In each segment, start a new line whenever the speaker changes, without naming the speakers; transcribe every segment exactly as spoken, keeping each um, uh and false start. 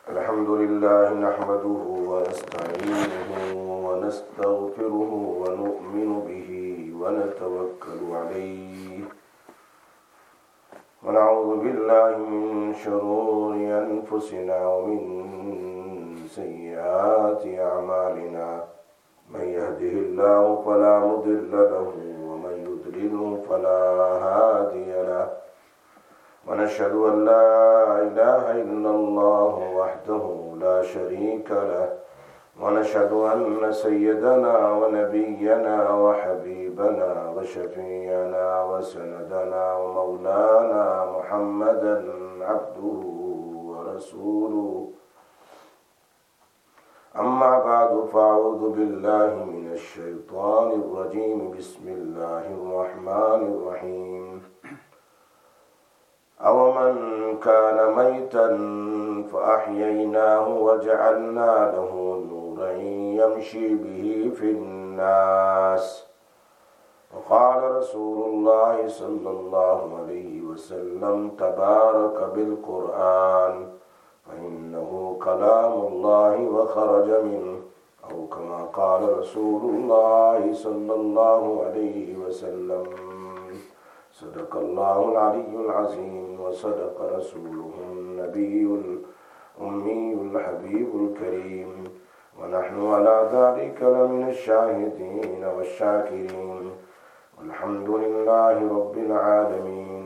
الحمد لله نحمده ونستعينه ونستغفره ونؤمن به ونتوكل عليه ونعوذ بالله من شرور أنفسنا ومن سيئات أعمالنا من يهده الله فلا مضل له ومن يضلله فلا هادي له ونشهد أن لا إله إلا الله وحده لا شريك له ونشهد أن سيدنا ونبينا وحبيبنا وشفيعنا وسندنا ومولانا محمدا عبده ورسوله أما بعد فأعوذ بالله من الشيطان الرجيم بسم الله الرحمن الرحيم أَوَمَنْ كَانَ مَيْتًا فَأَحْيَيْنَاهُ وَجَعَلْنَا لَهُ نُورًا يَمْشِي بِهِ فِي النَّاسِ وقال رسول الله صلى الله عليه وسلم تبارك بالقرآن فإنه كلام الله وخرج منه أو كما قال رسول الله صلى الله عليه وسلم صدق الله العلي العظيم وصدق رسوله النبي الأمي الحبيب الكريم ونحن على ذلك لمن الشاهدين والشاكرين والحمد لله رب العالمين.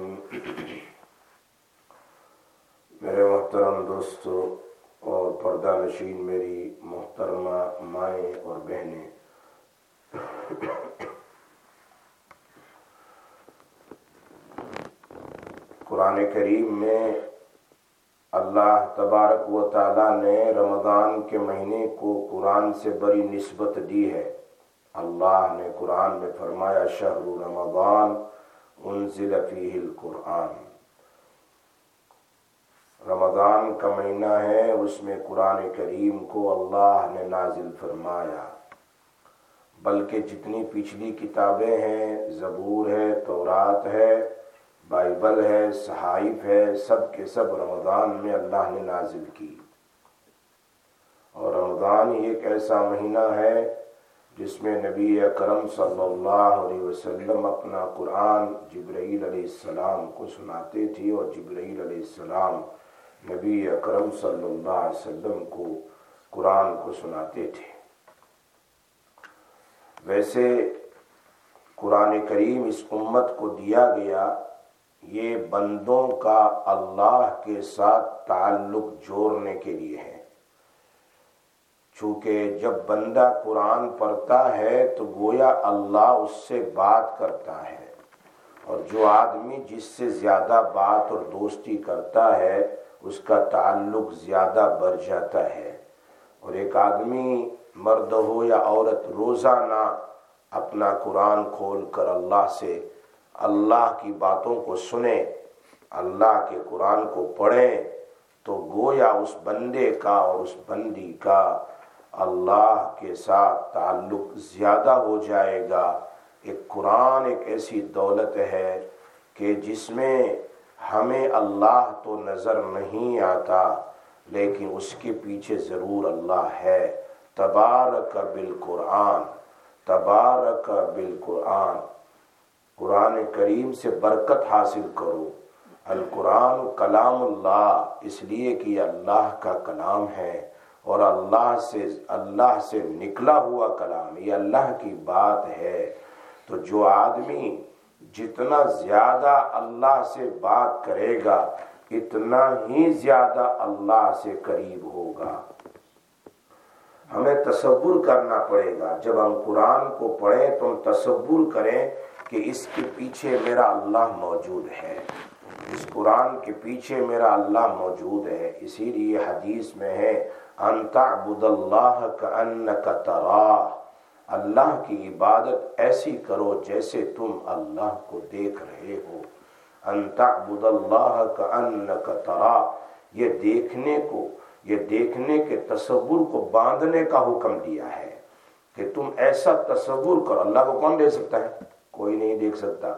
میرے محترم دوستو اور پردہ نشین میری محترمہ مائیں اور بہنیں، قرآن کریم میں اللہ تبارک و تعالی نے رمضان کے مہینے کو قرآن سے بڑی نسبت دی ہے. اللہ نے قرآن میں فرمایا شہر رمضان انزل فیہ القرآن. رمضان کا مہینہ ہے، اس میں قرآن کریم کو اللہ نے نازل فرمایا. بلکہ جتنی پچھلی کتابیں ہیں، زبور ہے، تورات ہے، بائبل ہے، صحائف ہے، سب کے سب رمضان میں اللہ نے نازل کی. اور رمضان ہی ایک ایسا مہینہ ہے جس میں نبی اکرم صلی اللہ علیہ وسلم اپنا قرآن جبرائیل علیہ السلام کو سناتے تھے، اور جبرائیل علیہ السلام نبی اکرم صلی اللہ علیہ وسلم کو قرآن کو سناتے تھے. ویسے قرآن کریم اس امت کو دیا گیا، یہ بندوں کا اللہ کے ساتھ تعلق جوڑنے کے لیے ہے. چونکہ جب بندہ قرآن پڑھتا ہے تو گویا اللہ اس سے بات کرتا ہے، اور جو آدمی جس سے زیادہ بات اور دوستی کرتا ہے اس کا تعلق زیادہ بڑھ جاتا ہے. اور ایک آدمی مرد ہو یا عورت روزانہ اپنا قرآن کھول کر اللہ سے اللہ کی باتوں کو سنیں، اللہ کے قرآن کو پڑھیں، تو گویا اس بندے کا اور اس بندی کا اللہ کے ساتھ تعلق زیادہ ہو جائے گا. ایک قرآن ایک ایسی دولت ہے کہ جس میں ہمیں اللہ تو نظر نہیں آتا، لیکن اس کے پیچھے ضرور اللہ ہے. تبارک بالقرآن، تبارک بالقرآن. قرآن کریم سے برکت حاصل کرو. القرآن کلام اللہ، اس لیے کہ یہ اللہ کا کلام ہے، اور اللہ سے اللہ سے نکلا ہوا کلام، یہ اللہ کی بات ہے. تو جو آدمی جتنا زیادہ اللہ سے بات کرے گا اتنا ہی زیادہ اللہ سے قریب ہوگا. ہمیں تصور کرنا پڑے گا. جب ہم قرآن کو پڑھیں تو ہم تصور کریں کہ اس کے پیچھے میرا اللہ موجود ہے، اس قرآن کے پیچھے میرا اللہ موجود ہے. اسی لیے حدیث میں ہے ان تعبد اللہ کأنک تراہ، اللہ کی عبادت ایسی کرو جیسے تم اللہ کو دیکھ رہے ہو. ان تعبد اللہ کأنک تراہ، یہ دیکھنے کو یہ دیکھنے کے تصور کو باندھنے کا حکم دیا ہے کہ تم ایسا تصور کرو. اللہ کو کون دیکھ سکتا ہے؟ کوئی نہیں دیکھ سکتا.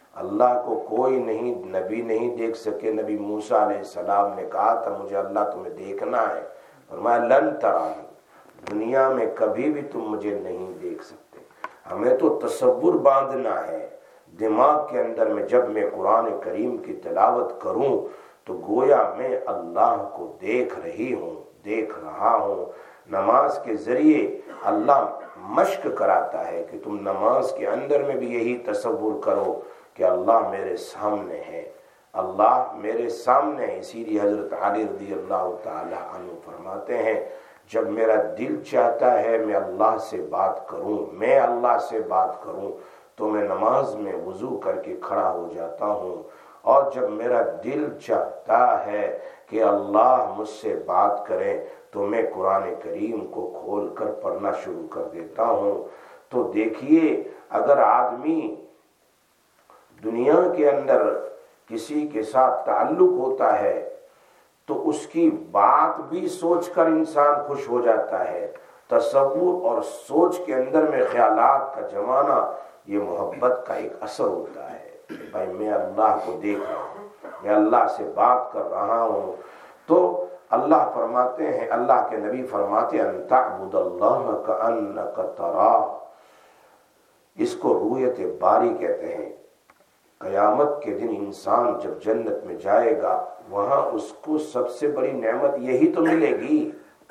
اللہ کو کوئی نہیں، نبی نہیں دیکھ سکے۔ نبی موسیٰ علیہ السلام نے کہا تھا مجھے اللہ تمہیں دیکھنا ہے، فرمایا لن ترانی، دنیا میں کبھی بھی تم مجھے نہیں دیکھ سکتے۔ ہمیں تو تصور باندھنا ہے دماغ کے اندر میں، جب میں قرآن کریم کی تلاوت کروں تو گویا میں اللہ کو دیکھ رہی ہوں، دیکھ رہا ہوں۔ نماز کے ذریعے اللہ مشق کراتا ہے کہ تم نماز کے اندر میں بھی یہی تصور کرو کہ اللہ میرے سامنے ہے، اللہ میرے سامنے ہے۔ اسی لیے حضرت علی رضی اللہ تعالی عنہ فرماتے ہیں جب میرا دل چاہتا ہے میں اللہ سے بات کروں، میں اللہ سے بات کروں تو میں نماز میں وضو کر کے کھڑا ہو جاتا ہوں، اور جب میرا دل چاہتا ہے کہ اللہ مجھ سے بات کرے تو میں قرآن کریم کو کھول کر پڑھنا شروع کر دیتا ہوں۔ تو دیکھیے اگر آدمی دنیا کے اندر کسی کے ساتھ تعلق ہوتا ہے تو اس کی بات بھی سوچ کر انسان خوش ہو جاتا ہے۔ تصور اور سوچ کے اندر میں خیالات کا جمانا یہ محبت کا ایک اثر ہوتا ہے۔ بھائی میں اللہ کو دیکھ رہا ہوں، میں اللہ سے بات کر رہا ہوں۔ تو اللہ فرماتے ہیں، اللہ کے نبی فرماتے ہیں ان تعبد اللہ کأنک تراہ، اس کو رؤیت باری کہتے ہیں۔ قیامت کے دن انسان جب جنت میں جائے گا وہاں اس کو سب سے بڑی نعمت یہی تو ملے گی،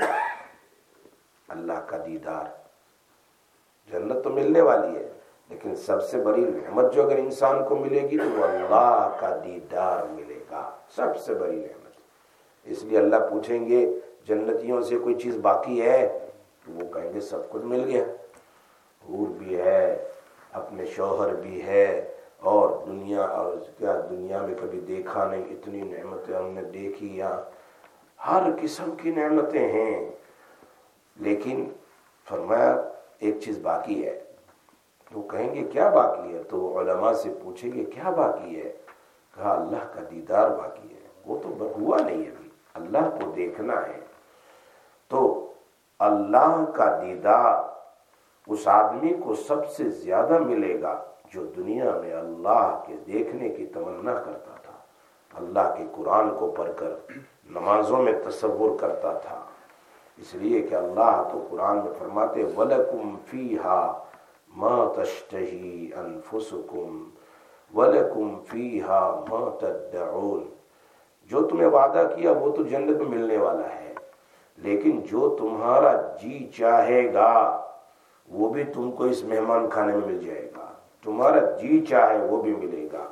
اللہ کا دیدار۔ جنت تو ملنے والی ہے لیکن سب سے بڑی نعمت جو اگر انسان کو ملے گی تو وہ اللہ کا دیدار ملے گا، سب سے بڑی نعمت۔ اس لیے اللہ پوچھیں گے جنتیوں سے کوئی چیز باقی ہے؟ وہ کہیں گے سب کچھ مل گیا، حور بھی ہے، اپنے شوہر بھی ہے، اور دنیا اور کیا دنیا میں کبھی دیکھا نہیں اتنی نعمتیں ہم نے دیکھی، یہاں ہر قسم کی نعمتیں ہیں۔ لیکن فرمایا ایک چیز باقی ہے۔ تو کہیں گے کیا باقی ہے؟ تو علماء سے پوچھیں گے کیا باقی ہے؟ کہا اللہ کا دیدار باقی ہے، وہ تو ہوا نہیں ابھی، اللہ کو دیکھنا ہے۔ تو اللہ کا دیدار اس آدمی کو سب سے زیادہ ملے گا جو دنیا میں اللہ کے دیکھنے کی تمنا کرتا تھا، اللہ کے قرآن کو پڑھ کر نمازوں میں تصور کرتا تھا۔ اس لیے کہ اللہ تو قرآن میں فرماتے وَلَكُمْ فِيهَا مَا تَشْتَهِي أَنفُسُكُمْ وَلَكُمْ فِيهَا مَا تَدَّعُونَ، جو تمہیں وعدہ کیا وہ تو جنت میں ملنے والا ہے، لیکن جو تمہارا جی چاہے گا وہ بھی تم کو اس مہمان کھانے میں مل جائے گا، تمہارا جی چاہے وہ بھی ملے گا۔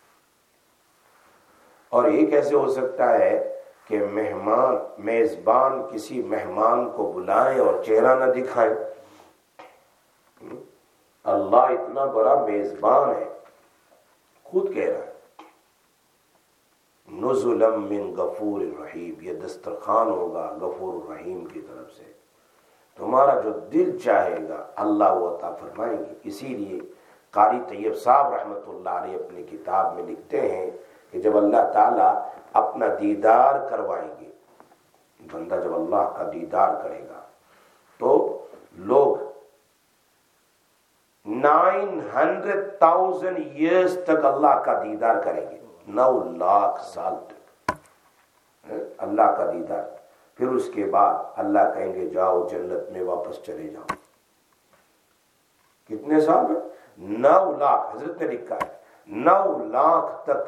اور یہ کیسے ہو سکتا ہے کہ مہمان میزبان کسی مہمان کو بلائیں اور چہرہ نہ دکھائیں؟ اللہ اتنا بڑا میزبان ہے، خود کہہ رہا ہے نزلا من غفور الرحیم، یہ دسترخوان ہوگا غفور الرحیم کی طرف سے، تمہارا جو دل چاہے گا اللہ وہ عطا فرمائیں گے۔ اسی لیے قاری طیب صاحب رحمۃ اللہ علیہ اپنی کتاب میں لکھتے ہیں کہ جب اللہ تعالیٰ اپنا دیدار کروائیں گے، بندہ جب اللہ کا دیدار کرے گا تو لوگ نائن ہنڈریڈ تھاؤزینڈ ایئرس تک اللہ کا دیدار کریں گے، نو لاکھ سال تک اللہ کا دیدار۔ پھر اس کے بعد اللہ کہیں گے جاؤ جنت میں واپس چلے جاؤ۔ کتنے سال میں؟ نو لاکھ، حضرت نے لکھا ہے نو لاکھ تک،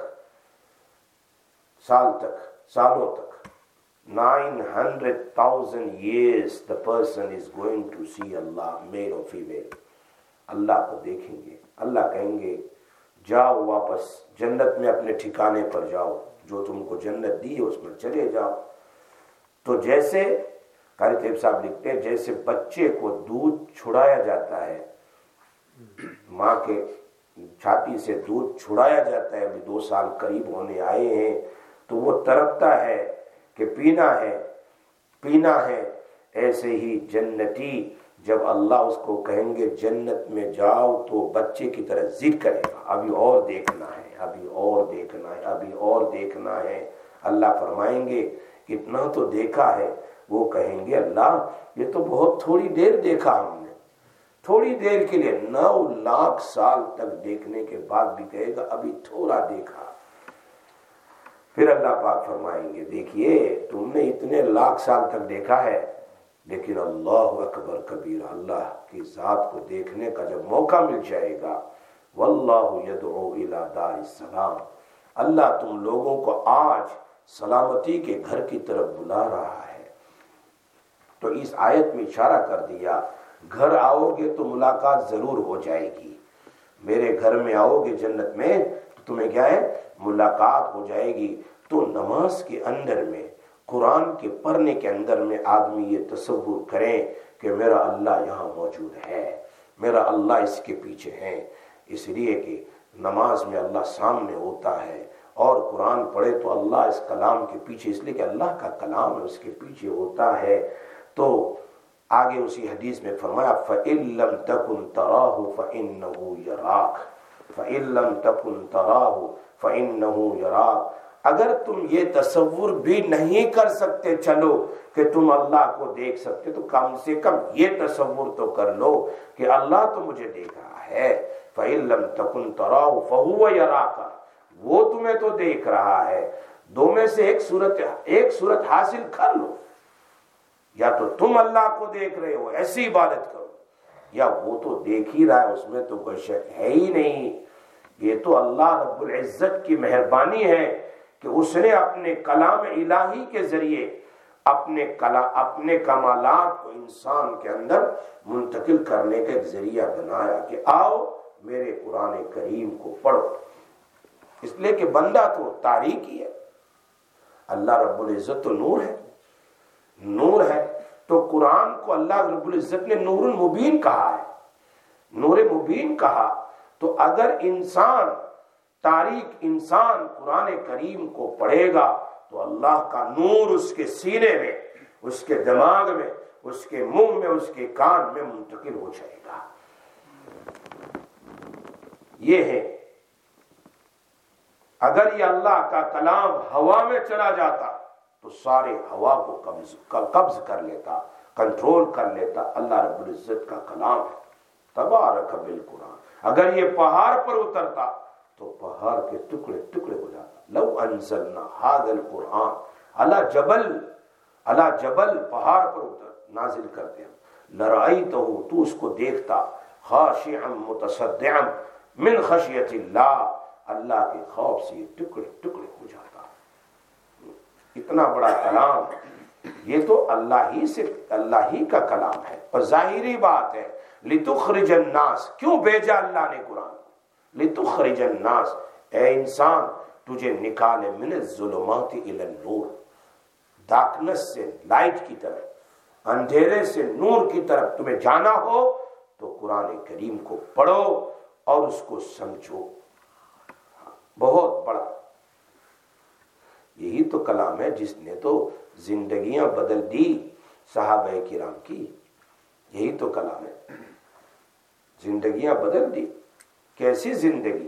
سال تک، سالوں تک، nine hundred thousand years the person is going to see Allah, male or female۔ Allah کو دیکھیں گے، اللہ کہیں گے جاؤ واپس جنت میں اپنے ٹھکانے پر جاؤ، جو تم کو جنت دی اس میں چلے جاؤ۔ تو جیسے قاری طیب صاحب لکھتے ہیں جیسے بچے کو دودھ چھڑایا جاتا ہے، ماں کے چھاتی سے دودھ چھڑایا جاتا ہے، ابھی دو سال قریب ہونے آئے ہیں، تو وہ تڑپتا ہے کہ پینا ہے پینا ہے، ایسے ہی جنتی جب اللہ اس کو کہیں گے جنت میں جاؤ تو بچے کی طرح ضد کرے گا، ابھی اور دیکھنا ہے، ابھی اور دیکھنا ہے، ابھی اور دیکھنا ہے۔ اللہ فرمائیں گے اتنا تو دیکھا ہے، وہ کہیں گے اللہ یہ تو بہت تھوڑی دیر دیکھا ہم نے، تھوڑی دیر کے لیے، نو لاکھ سال تک دیکھنے کے بعد بھی کہے گا ابھی تھوڑا دیکھا. پھر اللہ پاک فرمائیں گے دیکھیے تم نے اتنے لاکھ سال تک دیکھا ہے، لیکن اللہ اکبر کبیر، اللہ کی ذات کو دیکھنے کا جب موقع مل جائے گا، واللہ یدعو الی دار السلام، اللہ تم لوگوں کو آج سلامتی کے گھر کی طرف بلا رہا ہے. تو اس آیت میں اشارہ کر دیا گھر آؤ گے تو ملاقات ضرور ہو جائے گی. میرے گھر میں آؤ گے جنت میں تو تمہیں کیا ہے، ملاقات ہو جائے گی. تو نماز کے اندر میں، قرآن کے پڑھنے کے اندر میں آدمی یہ تصور کریں کہ میرا اللہ یہاں موجود ہے، میرا اللہ اس کے پیچھے ہے. اس لیے کہ نماز میں اللہ سامنے ہوتا ہے اور قرآن پڑھے تو اللہ اس کلام کے پیچھے، اس لیے کہ اللہ کا کلام ہے، اس کے پیچھے ہوتا ہے. تو آگے اسی حدیث میں فرمایا فَإِن لَمْ تَكُنْ تَرَاهُ فَإِنَّهُ يَرَاكَ فَإِن لَمْ تَكُنْ تَرَاهُ فَإِنَّهُ يَرَاكَ. اگر تم یہ تصور بھی نہیں کر سکتے چلو کہ تم اللہ کو دیکھ سکتے، تو کم سے کم یہ تصور تو کر لو کہ اللہ تو مجھے دیکھ رہا ہے. فَإِن لَمْ تَكُنْ تَرَاهُ فَهُوَ يَرَاكَ، وہ تمہیں تو دیکھ رہا ہے. دو میں سے ایک صورت ایک صورت حاصل کر لو، یا تو تم اللہ کو دیکھ رہے ہو ایسی عبادت کرو، یا وہ تو دیکھ ہی رہا ہے، اس میں تو کوئی شک ہے ہی نہیں. یہ تو اللہ رب العزت کی مہربانی ہے کہ اس نے اپنے کلام الہی کے ذریعے اپنے کلا اپنے کمالات کو انسان کے اندر منتقل کرنے کا ایک ذریعہ بنایا کہ آؤ میرے قرآن کریم کو پڑھو. اس لیے کہ بندہ تو تاریک ہی ہے، اللہ رب العزت تو نور ہے، نور ہے. تو قرآن کو اللہ رب العزت نے نور مبین کہا ہے، نور مبین کہا. تو اگر انسان تاریک انسان قرآن کریم کو پڑھے گا تو اللہ کا نور اس کے سینے میں، اس کے دماغ میں، اس کے منہ میں، اس کے کان میں منتقل ہو جائے گا. یہ ہے. اگر یہ اللہ کا کلام ہوا میں چلا جاتا تو سارے ہوا کو قبض قبض کر لیتا، کنٹرول کر لیتا. اللہ رب العزت کا کلام ہے، تبارک بالقرآن. اگر یہ پہاڑ پر اترتا تو پہاڑ کے ٹکڑے ٹکڑے ہو جاتا. لو انزلنا هذا القرآن علی جبل، علی جبل پہاڑ پر اتر نازل کرتے ہیں، لرأیتہ تو اس کو دیکھتا، خاشعا متصدعا من خشیت اللہ، اللہ کے خوف سے یہ ٹکڑے ٹکڑے ہو جاتا. اتنا بڑا کلام، یہ تو اللہ ہی سے اللہ ہی کا کلام ہے. اور ظاہری بات ہے لتخرج الناس، کیوں بھیجا اللہ نے قرآن؟ لتخرج الناس، اے انسان تجھے نکالے من الظلمات الی النور، ڈارکنس سے لائٹ کی طرف، اندھیرے سے نور کی طرف تمہیں جانا ہو تو قرآن کریم کو پڑھو اور اس کو سمجھو. بہت بڑا یہی تو کلام ہے جس نے تو زندگیاں بدل دی صحابہ کرام کی. یہی تو کلام ہے، زندگیاں بدل دی. کیسی زندگی،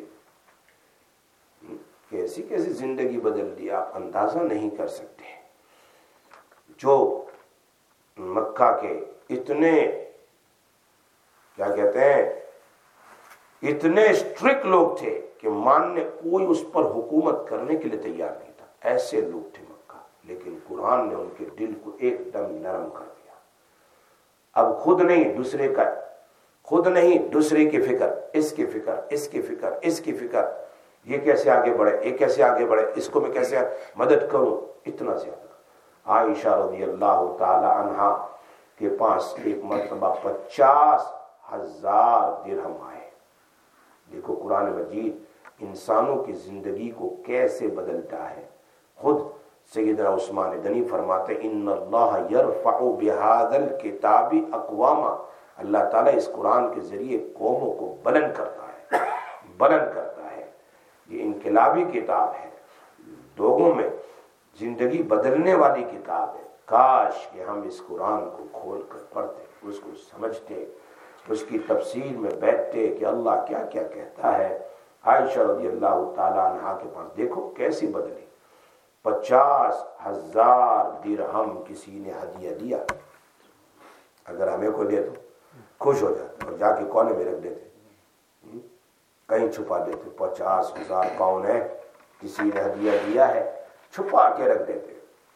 کیسی کیسی زندگی بدل دی آپ اندازہ نہیں کر سکتے. جو مکہ کے اتنے کیا کہتے ہیں اتنے اسٹرکٹ لوگ تھے کہ ماننے کوئی اس پر حکومت کرنے کے لیے تیار نہیں تھا. ایسے لوگ تھے مکہ، لیکن قرآن نے ان کے دل کو ایک دم نرم کر دیا. اب خود نہیں دوسرے کا، خود نہیں دوسرے کی فکر، اس کی فکر، اس کی فکر، اس کی فکر، یہ کیسے آگے بڑھے، یہ کیسے آگے بڑھے، اس کو میں کیسے مدد کروں. اتنا زیادہ. عائشہ رضی اللہ تعالی عنہا کے پاس ایک مرتبہ پچاس ہزار درہم آئے. دیکھو قرآن مجید انسانوں کی زندگی کو کیسے بدلتا ہے. خود سیدنا عثمان غنی فرماتے ان اللہ یرفع بہذا الکتاب اقواما، اللہ تعالیٰ اس قرآن کے ذریعے قوموں کو بلند کرتا ہے، بلند کرتا ہے. یہ انقلابی کتاب ہے، لوگوں میں زندگی بدلنے والی کتاب ہے. کاش کہ ہم اس قرآن کو کھول کر پڑھتے، اس کو سمجھتے، اس کی تفسیر میں بیٹھتے کہ اللہ کیا کیا کہتا ہے. عائشہ رضی اللہ تعالیٰ عنہا کے پاس دیکھو کیسی بدلی. پچاس ہزار درہم کسی نے ہدیہ دیا. اگر ہمیں کو دے تو خوش ہو جاتے اور جا کے کونے میں رکھ دیتے، کہیں چھپا دیتے. پچاس ہزار پاؤنڈ ہے، کسی نے ہدیہ دیا ہے، چھپا کے رکھ دیتے.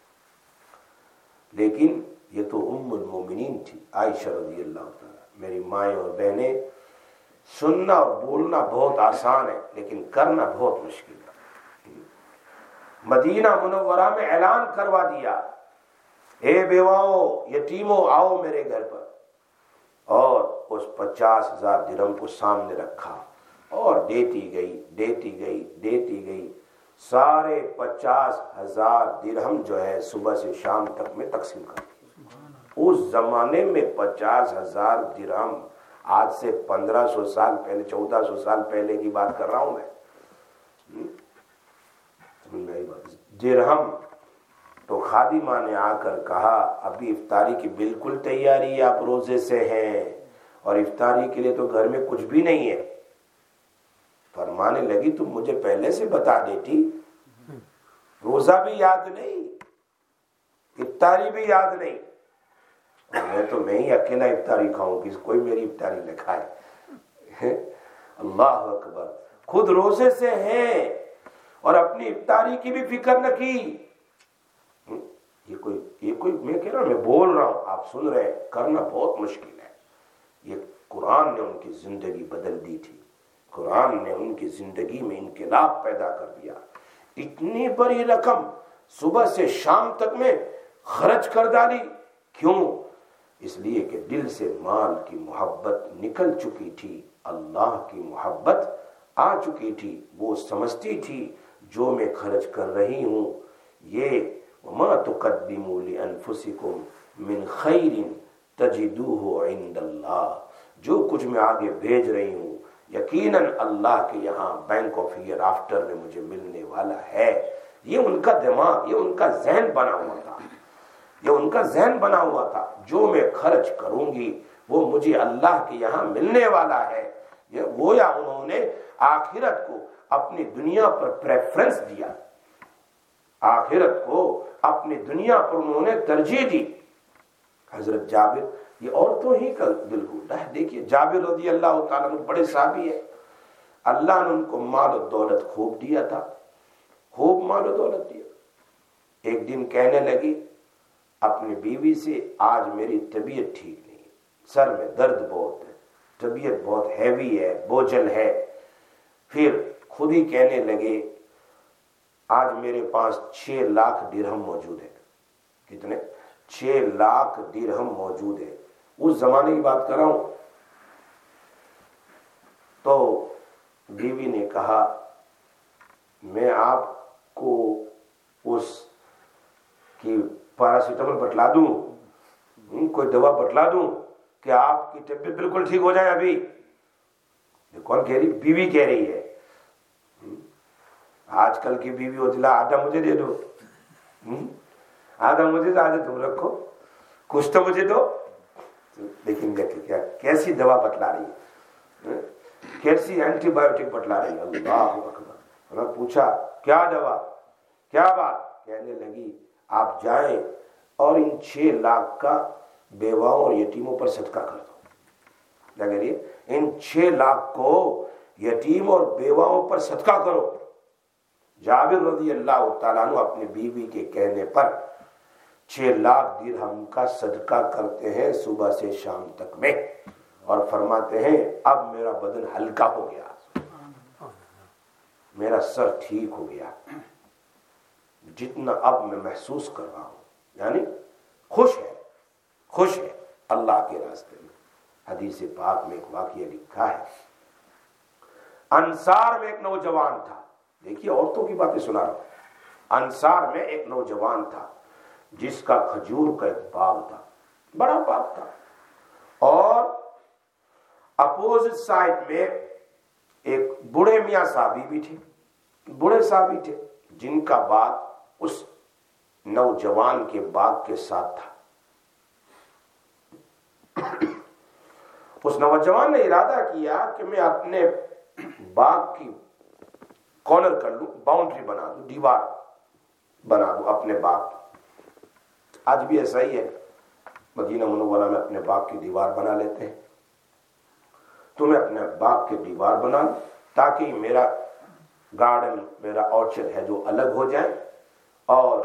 لیکن یہ تو ام المومنین تھی عائشہ رضی اللہ تعالیٰ. میری مائیں اور بہنیں، سننا اور بولنا بہت آسان ہے لیکن کرنا بہت مشکل ہے. مدینہ منورہ میں اعلان کروا دیا، اے بیواؤں یتیموں آؤ میرے گھر پر، اور اس پچاس ہزار درہم کو سامنے رکھا اور دیتی گئی دیتی گئی دیتی گئی. سارے پچاس ہزار درہم جو ہے صبح سے شام تک میں تقسیم کر دی. اس زمانے میں پچاس ہزار درہم، آج سے پندرہ سو سال پہلے، چودہ سو سال پہلے کی بات کر رہا ہوں میں، درہم. تو خادمہ نے آ کر کہا ابھی افطاری کی بالکل تیاری ہے، آپ روزے سے ہیں اور افطاری کے لیے تو گھر میں کچھ بھی نہیں ہے. فرمانے لگی تم مجھے پہلے سے بتا دیتی، روزہ بھی یاد نہیں، افطاری بھی یاد نہیں، میں تو میں ہی اکیلا افطاری کھاؤں گی، کوئی میری افطاری نہ کھائے. اللہ اکبر. خود روزے سے ہیں اور اپنی افطاری کی بھی فکر نہ کی. یہ کوئی یہ کوئی میں کہہ رہا ہوں، میں بول رہا ہوں، آپ سن رہے ہیں، کرنا بہت مشکل ہے. یہ قرآن نے ان کی زندگی بدل دی تھی، قرآن نے ان کی زندگی میں انقلاب پیدا کر دیا. اتنی بڑی رقم صبح سے شام تک میں خرچ کر ڈالی. کیوں؟ اس لیے کہ دل سے مال کی محبت نکل چکی تھی، اللہ کی محبت آ چکی تھی. وہ سمجھتی تھی جو میں خرچ کر رہی ہوں یہ وَمَا تُقَدِّمُوا لِأَنفُسِكُمْ مِنْ خَيْرٍ تَجِدُوهُ عِنْدَ اللَّهِ، جو کچھ میں آگے بھیج رہی ہوں یقیناً اللہ کے یہاں بینک آف ایئر آفٹر میں مجھے ملنے والا ہے. یہ ان کا دماغ، یہ ان کا ذہن بنا ہوا تھا، یہ ان کا ذہن بنا ہوا تھا، جو میں خرچ کروں گی وہ مجھے اللہ کے یہاں ملنے والا ہے. یہ گویا انہوں نے آخرت کو اپنی دنیا پر پریفرنس دیا، آخرت کو اپنی دنیا پر انہوں نے ترجیح دی. حضرت جابر، یہ عورتوں ہی کا دل ہوتا ہے. دیکھیے جابر رضی اللہ تعالیٰ عنہ بڑے صحابی ہے، اللہ نے ان کو مال و دولت خوب دیا تھا، خوب مال و دولت دیا. ایک دن کہنے لگی اپنی بیوی سے آج میری طبیعت ٹھیک نہیں، سر میں درد بہت ہے، طبیعت بہت ہیوی ہے، بوجھل ہے. پھر خود ہی کہنے لگے آج میرے پاس چھ لاکھ درہم موجود ہے. کتنے؟ چھ لاکھ درہم موجود ہے. اس زمانے کی بات کر رہا ہوں. تو بیوی نے کہا میں آپ کو اس کی پیراسیٹامول بتلا دوں، کوئی دوا بتلا دوں کہ آپ کی طبیعت بالکل ٹھیک ہو جائے. ابھی کون کہہ رہی؟ بیوی کہہ رہی ہے. آج کل کی بیوی ہوتی لا آدھا مجھے دے دو، آدھا مجھے دو، آدھا تم رکھو، کچھ تو مجھے دو. لیکن کیا کیسی دوا بتلا رہی ہے، کیسی اینٹی بایوٹک بتلا رہی ہے. اللہ اکبر. میں پوچھا کیا دوا، کیا بات؟ کہنے لگی آپ جائیں اور ان چھ لاکھ کا بیواؤں اور یتیموں پر صدقہ کر دو. کیا کہہ رہی ہے؟ ان چھ لاکھ کو یتیم اور بیواؤں پر صدقہ کرو. جابر رضی اللہ تعالیٰ عنہ اپنی بیوی کے کہنے پر چھ لاکھ درہم کا صدقہ کرتے ہیں صبح سے شام تک میں، اور فرماتے ہیں اب میرا بدن ہلکا ہو گیا، میرا سر ٹھیک ہو گیا، جتنا اب میں محسوس کر رہا ہوں. یعنی خوش ہے، خوش ہے اللہ کے راستے میں. حدیث پاک میں ایک واقعہ لکھا ہے، انصار میں ایک نوجوان تھا. دیکھیے عورتوں کی باتیں سنا رہا ہوں. انصار میں ایک نوجوان تھا جس کا کھجور کا ایک باغ تھا، بڑا باغ تھا، اور اپوزٹ سائڈ میں ایک بوڑھے میاں صاحبی بھی تھے، بوڑھے صاحبی تھے جن کا باغ اس نوجوان کے باغ کے ساتھ تھا. اس نوجوان نے ارادہ کیا کہ میں اپنے باغ کی کارنر کر لوں، باؤنڈری بنا دوں، دیوار بنا دوں اپنے باغ کی. آج بھی ایسا ہی ہے، مدینہ منورہ میں اپنے باغ کی دیوار بنا لیتے ہیں. تمہیں اپنے باغ کے دیوار بنا لو تاکہ میرا گارڈن میرا آرچرڈ ہے جو الگ ہو جائے. اور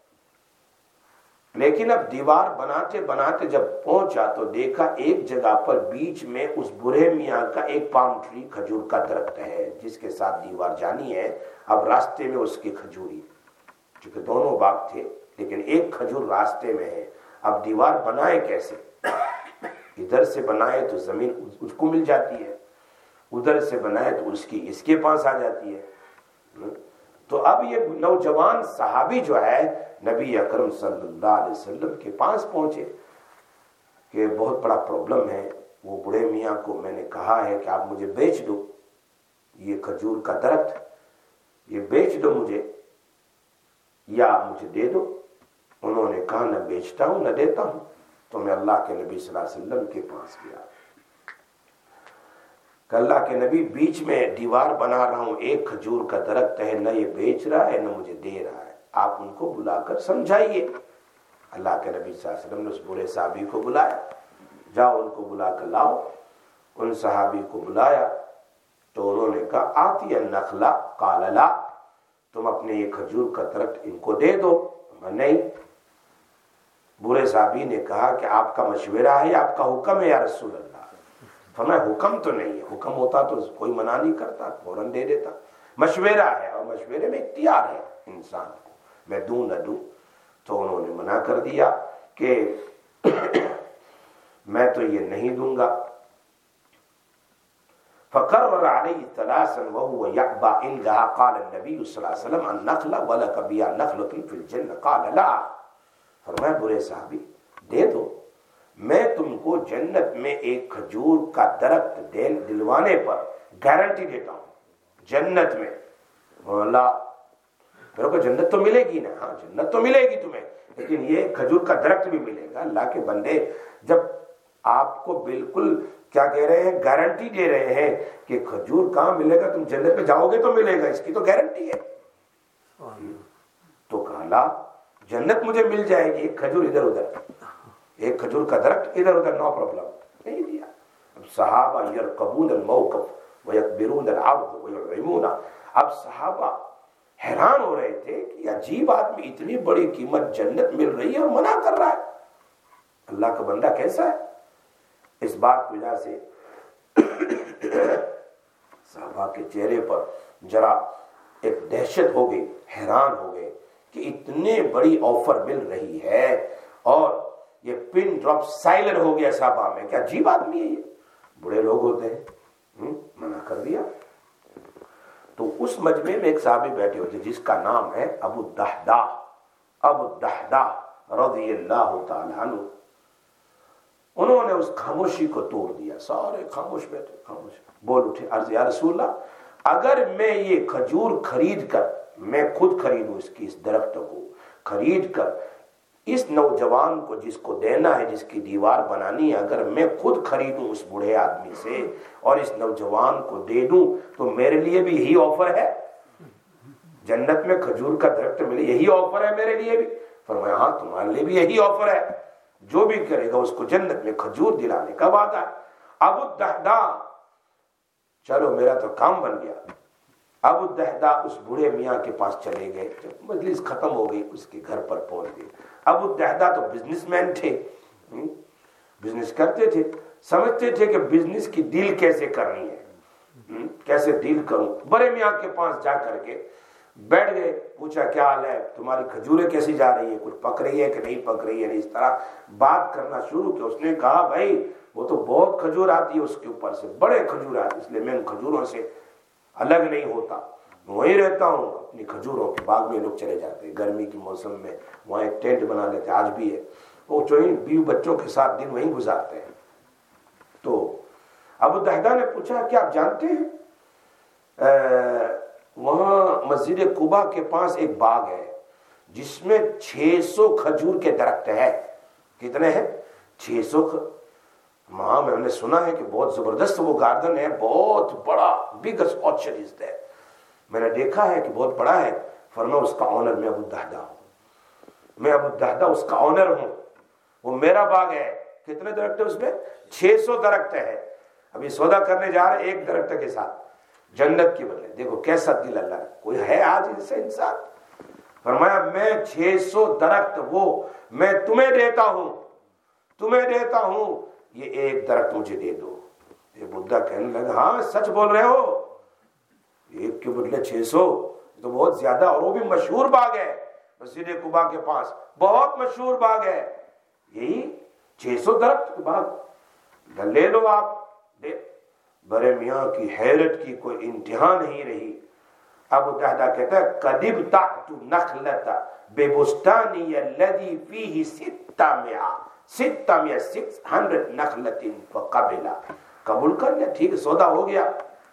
لیکن اب دیوار بناتے بناتے جب پہنچا تو دیکھا ایک جگہ پر بیچ میں اس بوڑھے میاں کا ایک پام ٹری کھجور کا درخت ہے جس کے ساتھ دیوار جانی ہے. اب راستے میں اس کی کھجوری، چونکہ دونوں باغ تھے لیکن ایک کھجور راستے میں ہے. اب دیوار بنائے کیسے؟ ادھر سے بنائے تو زمین اس کو مل جاتی ہے، ادھر سے بنائے تو اس کی اس کے پاس آ جاتی ہے. تو اب یہ نوجوان صحابی جو ہے نبی اکرم صلی اللہ علیہ وسلم کے پاس پہنچے کہ بہت بڑا پرابلم ہے. وہ بڑے میاں کو میں نے کہا ہے کہ آپ مجھے بیچ دو یہ کھجور کا درخت، یہ بیچ دو مجھے یا مجھے دے دو. انہوں نے کہا نہ بیچتا ہوں نہ دیتا ہوں. تو میں اللہ کے نبی صلی اللہ علیہ وسلم کے پاس گیا کہ اللہ کے نبی بیچ میں دیوار بنا رہا ہوں، ایک کھجور کا درخت ہے، نہ یہ بیچ رہا ہے نہ مجھے دے رہا ہے، آپ ان کو بلا کر سمجھائیے. اللہ کے نبی صلی اللہ علیہ وسلم نے اس بوڑھے صحابی کو بلایا، جاؤ ان کو بلا کر لاؤ. ان صحابی کو بلایا تو انہوں نے کہا آتی النخلا قال لا، تم اپنے یہ کھجور کا درخت ان کو دے دو. نہیں. بوڑھے صحابی نے کہا کہ آپ کا مشورہ ہے یا آپ کا حکم ہے یا رسول اللہ؟ فرمایا حکم تو نہیں ہے، حکم ہوتا تو کوئی منع نہیں کرتا، فوراً دے دیتا. مشورہ ہے اور مشورے میں اختیار ہے انسان کو، میں دوں نہ دوں. تو انہوں نے منع کر دیا کہ میں تو یہ نہیں دوں گا. فقرر علیہ ثلاثا وهو يعبى عندها قال النبي صلی اللہ علیہ وسلم النخل ولك بها نخلة في الجنة قال لا. فرمایا برے صحابی دے دو، میں تم کو جنت میں ایک کھجور کا درخت دلوانے پر گارنٹی دیتا ہوں جنت میں. اللہ میرے کو جنت تو ملے گی نا؟ ہاں جنت تو ملے گی تمہیں، لیکن یہ کھجور کا درخت بھی ملے گا. اللہ کے بندے جب آپ کو بالکل کیا کہہ رہے ہیں، گارنٹی دے رہے ہیں کہ کھجور کہاں ملے گا، تم جنت میں جاؤ گے تو ملے گا، اس کی تو گارنٹی ہے. تو کہا لا جنت مجھے مل جائے گی، ایک کھجور ادھر ادھر، ایک کھجور کا درخت ادھر ادھر، نو پرابلم. نہیں دیا. اب صحابہ یرقبون الموقف ویکبرون العرض ویعظمون. اب صحابہ حیران ہو رہے تھے کہ عجیب آدمی اتنی بڑی قیمت جنت مل رہی ہے اور منع کر رہا ہے، اللہ کا بندہ کیسا ہے. اس بات کی وجہ سے صحابہ کے چہرے پر ذرا ایک دہشت ہو گئی، حیران ہو گئے کہ اتنے بڑی آفر مل رہی ہے اور یہ پن ڈراپ سائلنٹ ہو گیا صحابہ میں. کیا عجیب آدمی ہے یہ، بڑے لوگ ہوتے ہیں. منع کر دیا. تو اس مجمع میں ایک صحابی بیٹھے ہوتے جس کا نام ہے ابو الدحداح، ابو الدحداح رضی اللہ تعالی عنہ. انہوں نے اس خاموشی کو توڑ دیا، سارے خاموش بیٹھے، خاموش بول اٹھے، عرض یا رسول اللہ اگر میں یہ کھجور خرید کر، میں خود خریدوں اس کی، اس درخت کو خرید کر اس نوجوان کو جس کو دینا ہے، جس کی دیوار بنانی ہے، اگر میں خود خریدوں اس بوڑھے آدمی سے اور اس نوجوان کو دے دوں تو میرے لیے بھی یہی آفر ہے، جنت میں کھجور کا درخت ملے، یہی آفر ہے میرے لیے بھی. فرمایا ہاں تمہارے لیے بھی یہی آفر ہے، جو بھی کرے گا اس کو جنت میں کھجور دلانے کا وعدہ ہے. ابو الدحداح چلو میرا تو کام بن گیا. ابو الدحداح اس بوڑھے میاں کے پاس چلے گئے. جب مجلس ختم ہو گئی اس کے گھر پر پہنچ گئے. ابو الدحداح تو بزنس مین تھے، بزنس کرتے تھے، سمجھتے تھے کہ بزنس کی ڈیل کیسے کرنی ہے، کیسے ڈیل کروں. بڑے میاں کے پاس جا کر کے بیٹھ گئے، پوچھا کیا حال ہے، تمہاری کھجوریں کیسی جا رہی ہے، کچھ پک رہی ہے کہ نہیں پک رہی ہے. اس طرح بات کرنا شروع کیا. اس نے کہا بھائی وہ تو بہت کھجور آتی ہے اس کے اوپر سے، بڑے کھجور آتی، اس لیے میں ان کھجوروں سے الگ نہیں ہوتا، وہیں رہتا ہوں. اپنی کھجوروں کے باغ میں لوگ چلے جاتے ہیں گرمی کے موسم میں، وہاں ایک ٹینٹ بنا لیتے، آج بھی ہے، وہ جو بیوی بچوں کے ساتھ دن وہیں گزارتے ہیں. تو ابو الدحداح نے پوچھا کہ آپ جانتے ہیں وہاں مسجد قباء کے پاس ایک باغ ہے جس میں چھ سو کھجور کے درخت ہے. کتنے ہیں؟ چھ سو. وہاں میں نے سنا ہے کہ بہت زبردست وہ گارڈن ہے، بہت بڑا، بگیسٹ آرچرڈ از دیئر. میں نے دیکھا ہے کہ بہت بڑا ہے. فرمایا اس کا آنر میں ابو الدحداح ہوں، میں ابو الدحداح اس کا آنر ہوں، وہ میرا باغ ہے. کتنے درخت ہے اس میں؟ چھ سو درخت ہے. ابھی سودا کرنے جا رہے ایک درخت کے ساتھ جنت کے بدلے. دیکھو کیسا دل اللہ کا. کوئی ہے آج سے انسان؟ فرمایا میں چھ سو درخت وہ میں تمہیں دیتا ہوں تمہیں دیتا ہوں یہ ایک درخت مجھے دے دو. یہ بدھا کہنے لگا ہاں سچ بول رہے ہو, ایک کے بدلے چھ سو تو بہت زیادہ, اور وہ بھی مشہور باغ ہے مسجد قباء کے پاس, بہت مشہور باغ ہے, یہی چھ سو درخت باغ لے لو آپ. برے میاں کی حیرت کی کوئی انتہا نہیں رہی. ابو دہدہ کہتا ہے قدب تحت نخلتا بے بستانی الذی فیہ ستہ مئہ ستہ مئہ سکس ہنڈریڈ نخلت فقبلا, قبول کر لیا, ٹھیک سودا ہو گیا.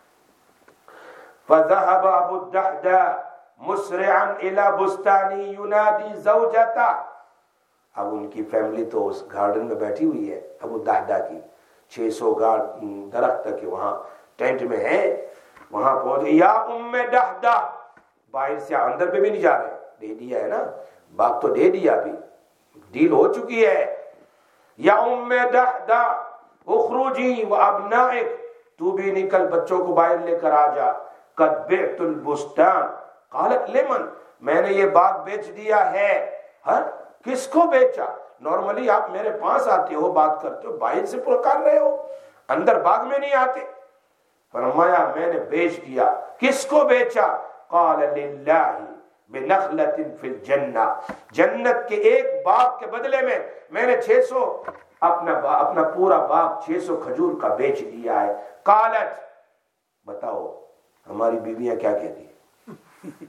فذهب ابو الدحدہ مسرعا الى بستانی ینادی زوجتا. اب ان کی فیملی تو اس گارڈن میں بیٹھی ہوئی ہے ابو دحدہ کی, چھ سو درخت تک وہاں ٹینٹ میں ہے, وہاں پہنچے. یا ام دحدہ, باہر سے اندر پہ بھی نہیں جا رہے, دے دیا ہے نا باغ تو دے دیا, ابھی ڈیل ہو چکی ہے. یا ام دحدہ اخرجی و ابنائک, تو بھی نکل بچوں کو باہر لے کر آ جا. قد بعت البستان قالت لمن, میں نے یہ باغ بیچ دیا ہے. ہاں کس کو بیچا؟ نارملی آپ میرے پاس آتے ہو بات کرتے ہو, باہر سے پکار رہے ہو, اندر باغ میں نہیں آتے. فرمایا میں نے بیچ دیا. کس کو بیچا؟ قال للہ بنخلۃ فی الجنہ, جنت کے ایک باغ کے بدلے میں میں نے چھ سو اپنا اپنا پورا باغ چھ سو کھجور کا بیچ دیا ہے. قالت, بتاؤ ہماری بیویاں کیا کہتی ہیں؟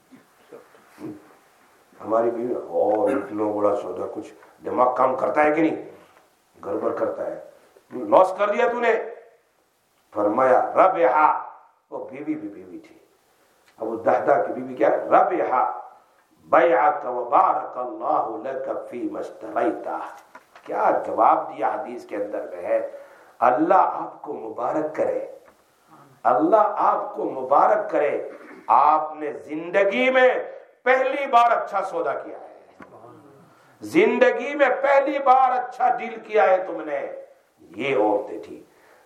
ہماری بیویاں اور اتنا بڑا سودا, کچھ دماغ کام کرتا ہے کہ نہیں؟ گڑبڑ کرتا ہے, لاس کر دیا تو نے. فرمایا ربحا, وہ بیوی بھی بیوی تھی ابو دہدہ کی بیوی, کیا ربحا بیعک وبارک اللہ لک فیما اشتریتہ. کیا جواب دیا حدیث کے اندر میں ہے, اللہ آپ کو مبارک کرے, اللہ آپ کو مبارک کرے, آپ نے زندگی میں پہلی بار اچھا سودا کیا ہے, زندگی میں پہلی بار اچھا ڈیل کیا ہے تم نے. یہ عورتیں تھی.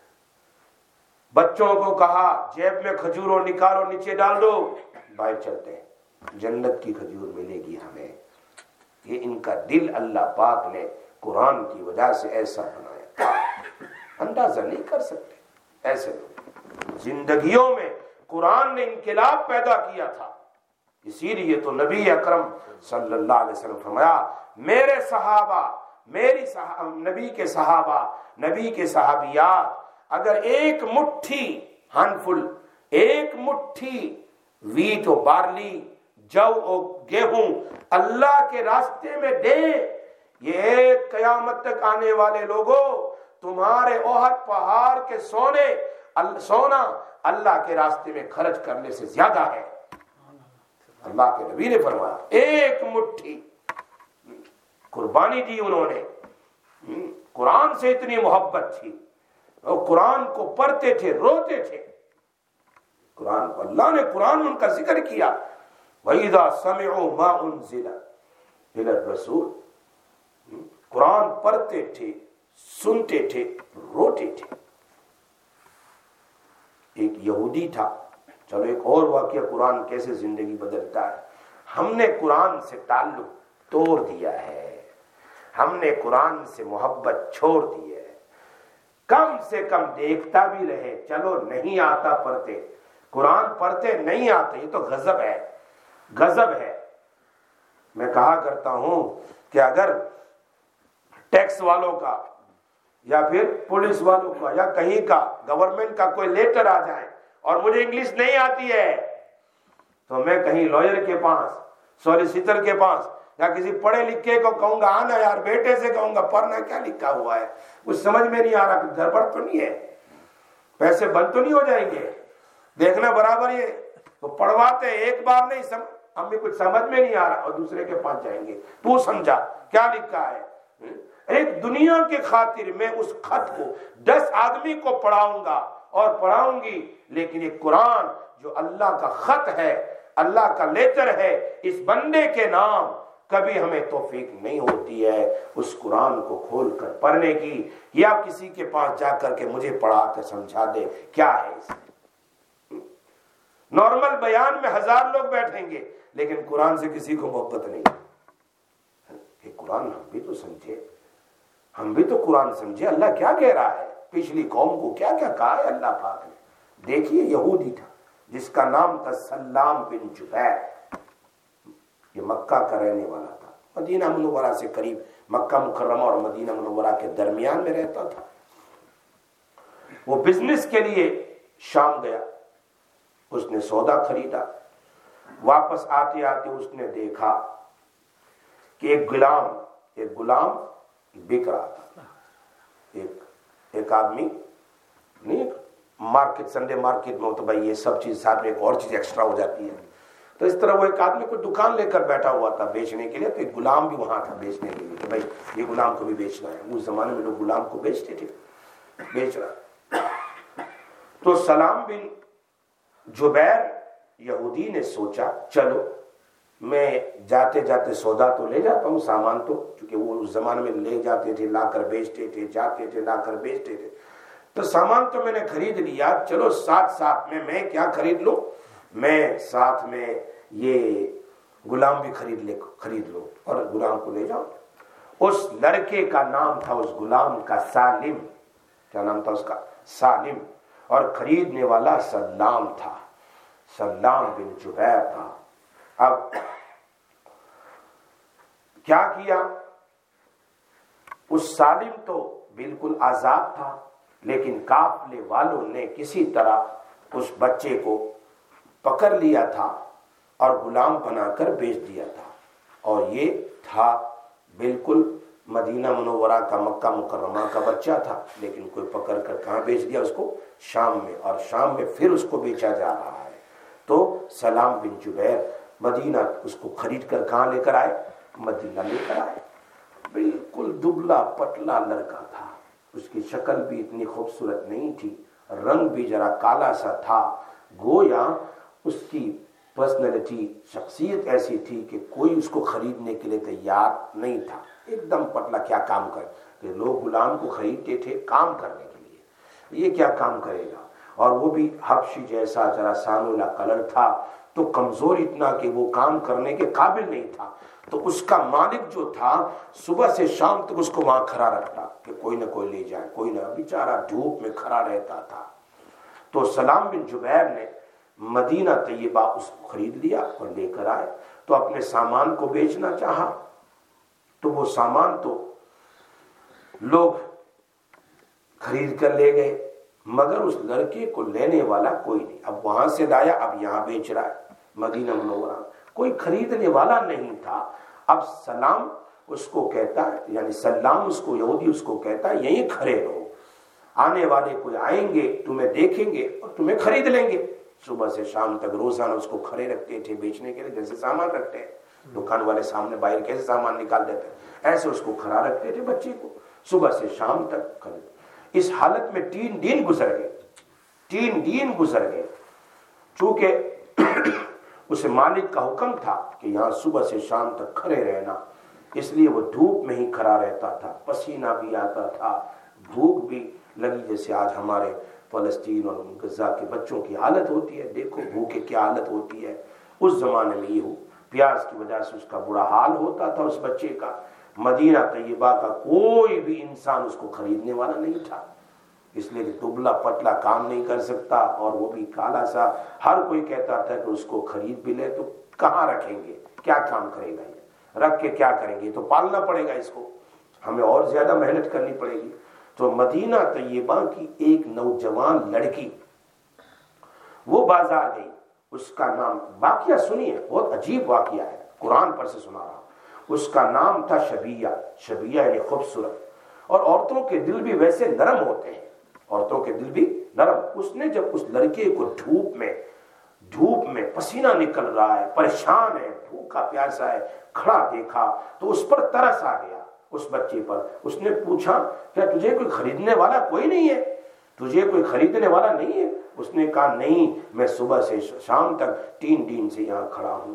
بچوں کو کہا جیب میں کھجوروں نکالو, نیچے ڈال دو, باہر چلتے ہیں, جنت کی کھجور ملے گی ہمیں. یہ ان کا دل اللہ پاک نے قرآن کی وجہ سے ایسا بنایا, اندازہ نہیں کر سکتے. ایسے زندگیوں میں قرآن نے انقلاب پیدا کیا تھا. اسی لیے تو نبی اکرم صلی اللہ علیہ وسلم فرمایا میرے صحابہ, میری صحابہ, نبی کے صحابہ, نبی کے صحابیات اگر ایک مٹھی ہینڈفل, ایک مٹھی ویٹ و بارلی, جو و گیہوں اللہ کے راستے میں دیں, یہ ایک قیامت تک آنے والے لوگوں تمہارے احد پہاڑ کے سونے سونا اللہ کے راستے میں خرچ کرنے سے زیادہ ہے. اللہ کے نبی نے فرمایا ایک مٹھی قربانی دی انہوں نے. قرآن سے اتنی محبت تھی, اور قرآن کو پڑھتے تھے, روتے تھے. قرآن کو اللہ نے قرآن ان کا ذکر کیا, وَإِذَا سَمِعُوا مَا أُنزِلَ إِلَى الرَّسُولِ, قرآن پڑھتے تھے, سنتے تھے, روتے تھے. ایک یہودی تھا, چلو ایک اور واقعہ قرآن کیسے زندگی بدلتا ہے. ہم نے قرآن سے تعلق توڑ دیا ہے, ہم نے قرآن سے محبت چھوڑ دی ہے. کم سے کم دیکھتا بھی رہے, چلو نہیں آتا پڑھتے, قرآن پڑھتے نہیں آتے, یہ تو غضب ہے, غضب ہے. میں کہا کرتا ہوں کہ اگر ٹیکس والوں کا یا پھر پولیس والوں کا یا کہیں کا گورنمنٹ کا کوئی لیٹر آ جائے اور مجھے انگلش نہیں آتی ہے, تو میں کہیں لائر کے پاس, سولیسیٹر کے پاس یا کسی پڑھے لکھے کو کہوں گا آنا یار, بیٹے سے کہوں گا پڑھنا کیا لکھا ہوا ہے, کچھ سمجھ میں نہیں آ رہا, گڑبڑ تو نہیں ہے, پیسے بند تو نہیں ہو جائیں گے, دیکھنا برابر. یہ تو پڑھواتے ایک بار نہیں سم... ہمیں کچھ سمجھ میں نہیں آ رہا, اور دوسرے کے پاس جائیں گے, تو سمجھا کیا لکھا ہے. ایک دنیا کے خاطر میں اس خط کو دس آدمی کو پڑھاؤں گا اور پڑھاؤں گی, لیکن یہ قرآن جو اللہ کا خط ہے, اللہ کا لیٹر ہے, اس بندے کے نام کبھی ہمیں توفیق نہیں ہوتی ہے اس قرآن کو کھول کر پڑھنے کی، یا کسی کے پاس جا کر کے مجھے پڑھا کر سمجھا دے کیا ہے اس میں۔ نارمل بیان میں ہزار لوگ بیٹھیں گے لیکن قرآن سے کسی کو محبت نہیں۔ کہ قرآن ہم بھی تو سمجھے، ہم بھی تو قرآن سمجھے اللہ کیا کہہ رہا ہے، پچھلی قوم کو کیا کیا کہا ہے اللہ پاک نے۔ دیکھیے یہودی تھا جس کا نام تھا سلام بن جبیر، یہ مکہ کا رہنے والا تھا، مدینہ منورہ سے قریب، مکہ مکرمہ اور مدینہ منورہ کے درمیان میں رہتا تھا۔ وہ بزنس کے لیے شام گیا، اس نے سودا خریدا، واپس آتے آتے اس نے دیکھا کہ ایک غلام ایک غلام بک رہا تھا۔ ایک ایک آدمی نہیں، مارکیٹ سنڈے مارکیٹ میں ہو تو بھائی یہ سب چیز ساتھ میں ایک اور چیز ایکسٹرا ہو جاتی ہے، تو اس طرح وہ ایک آدمی کو دکان لے کر بیٹھا ہوا تھا بیچنے کے لیے، تو ایک غلام بھی وہاں تھا بیچنے کے لیے کہ بھائی یہ غلام کو بھی بیچنا ہے۔ اس زمانے میں لوگ غلام کو بیچتے تھے، بیچ رہا۔ تو سلام بن جبیر یہودی نے سوچا چلو میں جاتے جاتے سودا تو لے جاتا ہوں، سامان تو، چونکہ وہ اس زمانے میں لے جاتے تھے لا کر بیچتے تھے، جاتے تھے لا کر بیچتے تھے، تو سامان تو میں نے خرید لیا، چلو ساتھ ساتھ میں میں کیا خرید لوں، میں ساتھ میں یہ غلام بھی خرید لے خرید لو اور غلام کو لے جاؤ۔ اس لڑکے کا نام تھا اس غلام کا سالم، کیا نام تھا اس کا؟ سالم، اور خریدنے والا سلام تھا، سلام بن جبیر تھا۔ اب کیا کیا، اس سالم تو بالکل آزاد تھا، لیکن قافلے والوں نے کسی طرح اس بچے کو پکڑ لیا تھا اور غلام بنا کر بیچ دیا تھا، اور یہ تھا بالکل مدینہ منورہ کا مکہ مکرمہ کا بچہ تھا، لیکن کوئی پکڑ کر کہاں بیچ دیا اس کو؟ شام میں، اور شام میں پھر اس کو بیچا جا رہا ہے۔ تو سلام بن جبیر مدینہ اس کو خرید کر کہاں لے کر آئے؟ مدینہ لے کر آئے۔ بالکل دبلا پتلا لڑکا تھا، اس کی شکل بھی اتنی خوبصورت نہیں تھی، رنگ بھی ذرا کالا سا تھا، گویا اس کی پرسنالٹی شخصیت ایسی تھی کہ کوئی اس کو خریدنے کے لیے تیار نہیں تھا، ایک دم پتلا۔ کیا کام کرے کہ لوگ غلام کو خریدتے تھے کام کرنے کے لیے، یہ کیا کام کرے گا، اور وہ بھی حبشی جیسا ذرا سانولا کلر تھا، تو کمزور اتنا کہ وہ کام کرنے کے قابل نہیں تھا۔ تو اس کا مالک جو تھا صبح سے شام تک اس کو وہاں کھڑا رکھتا کہ کوئی نہ کوئی لے جائے، کوئی نہ، بیچارہ دھوپ میں کھڑا رہتا تھا۔ تو سلام بن جبیر نے مدینہ طیبہ اس کو خرید لیا اور لے کر آئے، تو اپنے سامان کو بیچنا چاہا، تو وہ سامان تو لوگ خرید کر لے گئے، مگر اس لڑکے کو لینے والا کوئی نہیں۔ اب وہاں سے لایا، اب یہاں بیچ رہا ہے مدینہ منورہ، کوئی خریدنے والا نہیں تھا۔ اب سلام اس کو کہتا ہے، یعنی سلام اس کو یہودی اس کو کہتا ہے یہیں کھڑے رہو، آنے والے کوئی آئیں گے تمہیں دیکھیں گے اور تمہیں خرید لیں گے۔ صبح سے شام تک روزانہ اس کو کھڑے رکھتے تھے بیچنے کے لیے، جیسے سامان رکھتے ہیں دکان والے سامنے باہر کیسے سامان نکال دیتے ہیں، ایسے اس کو کھڑا رکھتے تھے بچے کو، صبح سے شام تک کھڑے۔ اس حالت میں تین دن گزر گئے، تین دن گزر گئے، چونکہ اسے مالک کا حکم تھا کہ یہاں صبح سے شام تک کھڑے رہنا، اس لیے وہ دھوپ میں ہی کھڑا رہتا تھا، پسینہ بھی آتا تھا، بھوک بھی لگی، جیسے آج ہمارے فلسطین اور غزہ کے بچوں کی حالت ہوتی ہے، دیکھو بھوکے کیا حالت ہوتی ہے، اس زمانے میں یہ ہو، پیاس کی وجہ سے اس کا برا حال ہوتا تھا اس بچے کا۔ مدینہ طیبہ کا کوئی بھی انسان اس کو خریدنے والا نہیں تھا، اس لیے کہ دبلا پتلا کام نہیں کر سکتا، اور وہ بھی کالا سا، ہر کوئی کہتا تھا کہ اس کو خرید بھی لے تو کہاں رکھیں گے، کیا کام کرے گا یہ، رکھ کے کیا کریں گے، تو پالنا پڑے گا اس کو، ہمیں اور زیادہ محنت کرنی پڑے گی۔ تو مدینہ طیبہ کی ایک نوجوان لڑکی وہ بازار گئی، اس کا نام، واقعہ سنیے بہت عجیب واقعہ ہے، قرآن پر سے سنا رہا ہوں، اس کا نام تھا شبیہ، شبیہ یعنی خوبصورت، اور عورتوں کے دل بھی ویسے نرم ہوتے ہیں، عورتوں کے دل بھی نرم۔ اس نے جب اس لڑکے کو دھوپ میں دھوپ میں پسینہ نکل رہا ہے، پریشان ہے، بھوکا پیاسا ہے، کھڑا دیکھا تو اس پر ترس آ گیا، اس بچے پر۔ اس نے پوچھا کیا تجھے کوئی خریدنے والا کوئی نہیں ہے، تجھے کوئی خریدنے والا نہیں ہے؟ اس نے کہا نہیں، میں صبح سے شام تک تین دن سے یہاں کھڑا ہوں،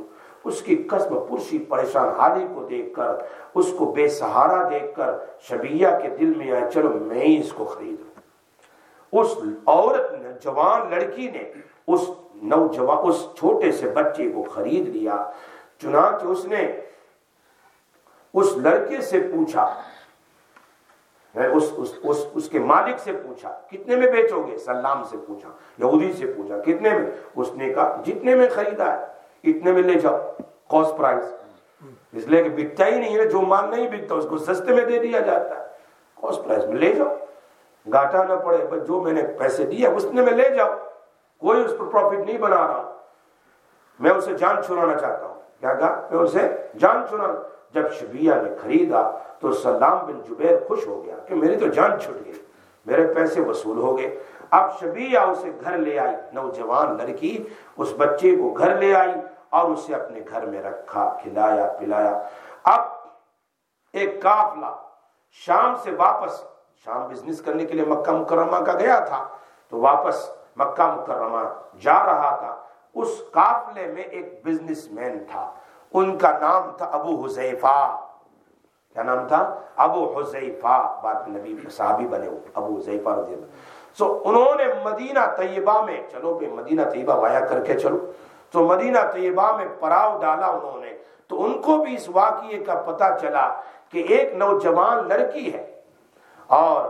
اس کی قسم پرسی پریشان حالی کو دیکھ کر، اس کو بے سہارا دیکھ کر شبیہ کے دل میں آیا چلو میں ہی اس کو خرید لوں۔ اس عورت نے، جوان لڑکی نے اس نوجوان اس چھوٹے سے بچے کو خرید لیا۔ چنانچہ اس نے اس لڑکے سے پوچھا، اس, اس, اس, اس کے مالک سے پوچھا کتنے میں بیچو گے؟ سلام سے پوچھا، یہودی سے پوچھا کتنے میں؟ اس نے کہا جتنے میں خریدا ہے اتنے میں لے جاؤ، کاسٹ پرائز، اس لیے کہ بکتا ہی نہیں ہے، جو مال نہیں بکتا اس کو سستے میں دے دیا جاتا ہے، کاسٹ پرائز میں لے جاؤ، گھاٹا نہ پڑے، بس جو میں نے پیسے دیے اس نے میں لے جاؤ، کوئی اس پر پروفٹ نہیں بنا رہا، میں اسے جان چھڑانا چاہتا ہوں۔ کیا کہا؟ میں اسے جان چھڑانا۔ جب شبیہ نے خریدا تو سلام بن جبیر خوش ہو گیا کہ میری تو جان چھٹ گئی، میرے پیسے وصول ہو گئے۔ اب شبیہ اسے گھر لے آئی، نوجوان لڑکی اس بچے کو گھر لے آئی اور اسے اپنے گھر میں رکھا، کھلایا پلایا۔ اب ایک قافلہ شام سے واپس، شام بزنس کرنے کے لیے مکہ مکرمہ کا گیا تھا، تو واپس مکہ مکرمہ جا رہا تھا۔ اس قافلے میں ایک بزنس مین تھا، ان کا نام تھا ابو حذیفہ۔ کیا نام تھا؟ ابو حذیفہ، بعد میں نبی صحابی بنے وہ ابو حذیفہ رضی اللہ۔ سو انہوں نے مدینہ طیبہ میں، چلو بے مدینہ طیبہ وایا کر کے چلو، تو مدینہ طیبہ میں پڑاؤ ڈالا انہوں نے، تو ان کو بھی اس واقعے کا پتہ چلا کہ ایک نوجوان لڑکی ہے اور